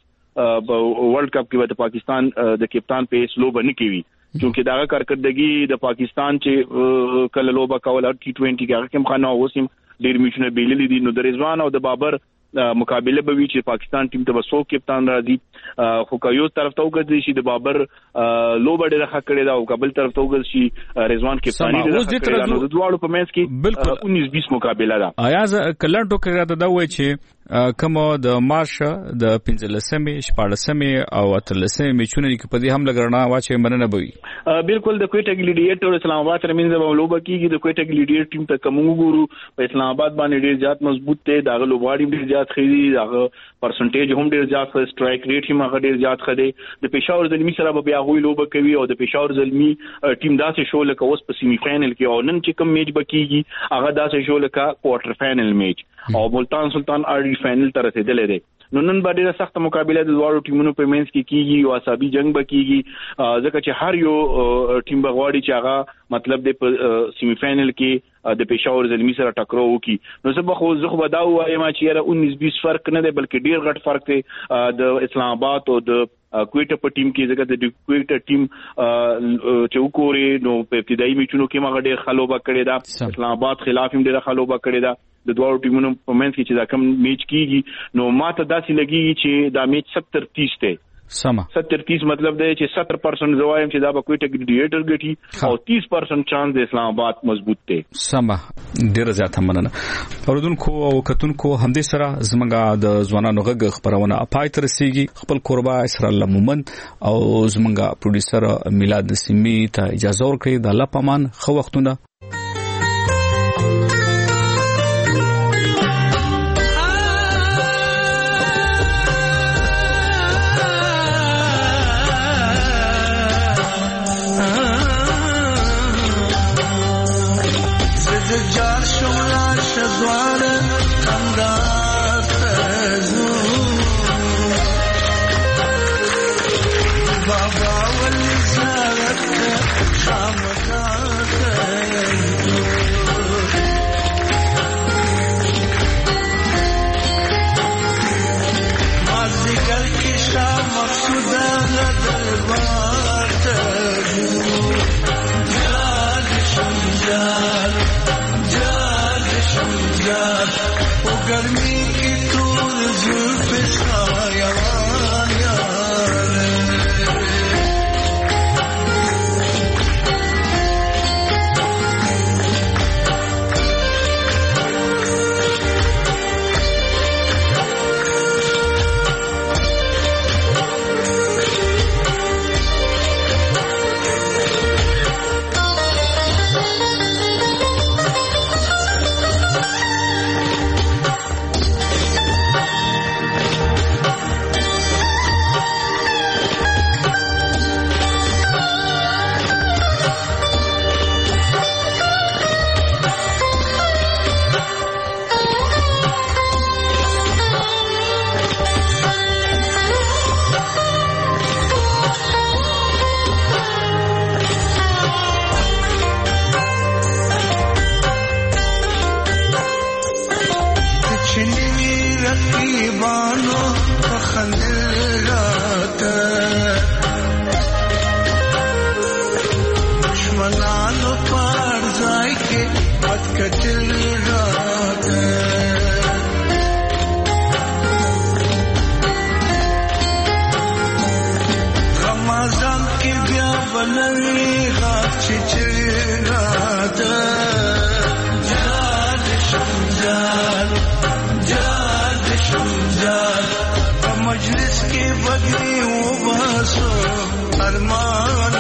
ورلد کپ کې به پاکستان د کپتان په لوبه نه کوي چونکه دا کارکردګي د پاکستان چې کله لوبه کوله T20 کې هغه کوم خانه اوسم ډیر میشنه بیللی دي نو د رضوان او د بابر مقابله به وی چې پاکستان ټیم ته وسو کپتان راځي خو کایو طرف ته وګرځي چې د بابر لوبه ډېره ښه کړې ده او قبل طرف ته وګرځي رضوان کپتانی ده نو د دوه په منځ کې بالکل 19-20 مقابله ده آیا کلن ټوکر راته دا وای چې کوم د مارش د 15مې 14مې او 13مې میچونه کې په دې هم لګرنا واچې مننه بوي بالکل د کوټه ګلیډیټر اسلام آباد ترمنځ به لوبه کیږي د کوټه ګلیډیټر ټیم ته کوم ګورو په اسلام آباد باندې ډیر زیات مضبوط دی دا لوبغاړي ډیر زیات خېدي دا پرسنټیج هم ډیر زیات سټرایک ریټ هم هغه ډیر زیات خدي د پېښور زلمی سره به بیا غوي لوبه کوي او د پېښور زلمی ټیم داسې شو لکه اوس په سیمی فائنل کې او نن چې کوم میچ بکیږي هغه داسې شو لکه کوارټر فائنل میچ او ملتان سلطان اړي فائنل ته رسیدلې ده نو نن به ډیره سخت مقابله د دوه ټیمونو په منځ کې کیږي او عصبي جنگ به کیږي ځکه چې هر یو ټیم بغواړي چې هغه مطلب د سیمی فائنل کې د پېښور زلمی سره ټکرو وکي نو زه خو به دا وایم چې یاره 19-20 فرق نه دی بلکې ډیر غټ فرق دی د اسلام آباد او د کوټه په ټیم کې ځکه د کوټه ټیم چې وګوري نو په ابتدایي میچونو کې مغه ډیر خلوبه کړې ده اسلام آباد خلاف هم ډیر خلوبه کړې ده د دوه ټیمونو په منځ کې چې دا کوم میچ کیږي نو ماته داسې لګي چې دا میچ 70-30 دی سم 70-30 مطلب دی چې 70% زوایم چې دا به کوټه ګلیډیټر ګټي او 30% چانس د اسلام آباد مضبوط دی سم ډیر زیات مننه اوردونکو او کتونکو همدې سره زمونږه د ځوانانو غږ خبرونه پای تر رسیږي خپل قربا اسرار لمومن او زمونږه پروډوسر میلاد نسیمی ته اجازه ورکړي د الله پامان خو وختونه गर्मी की तूर जुल्फ साया جال جال شجال مجلس کې بدني و باسو ارمان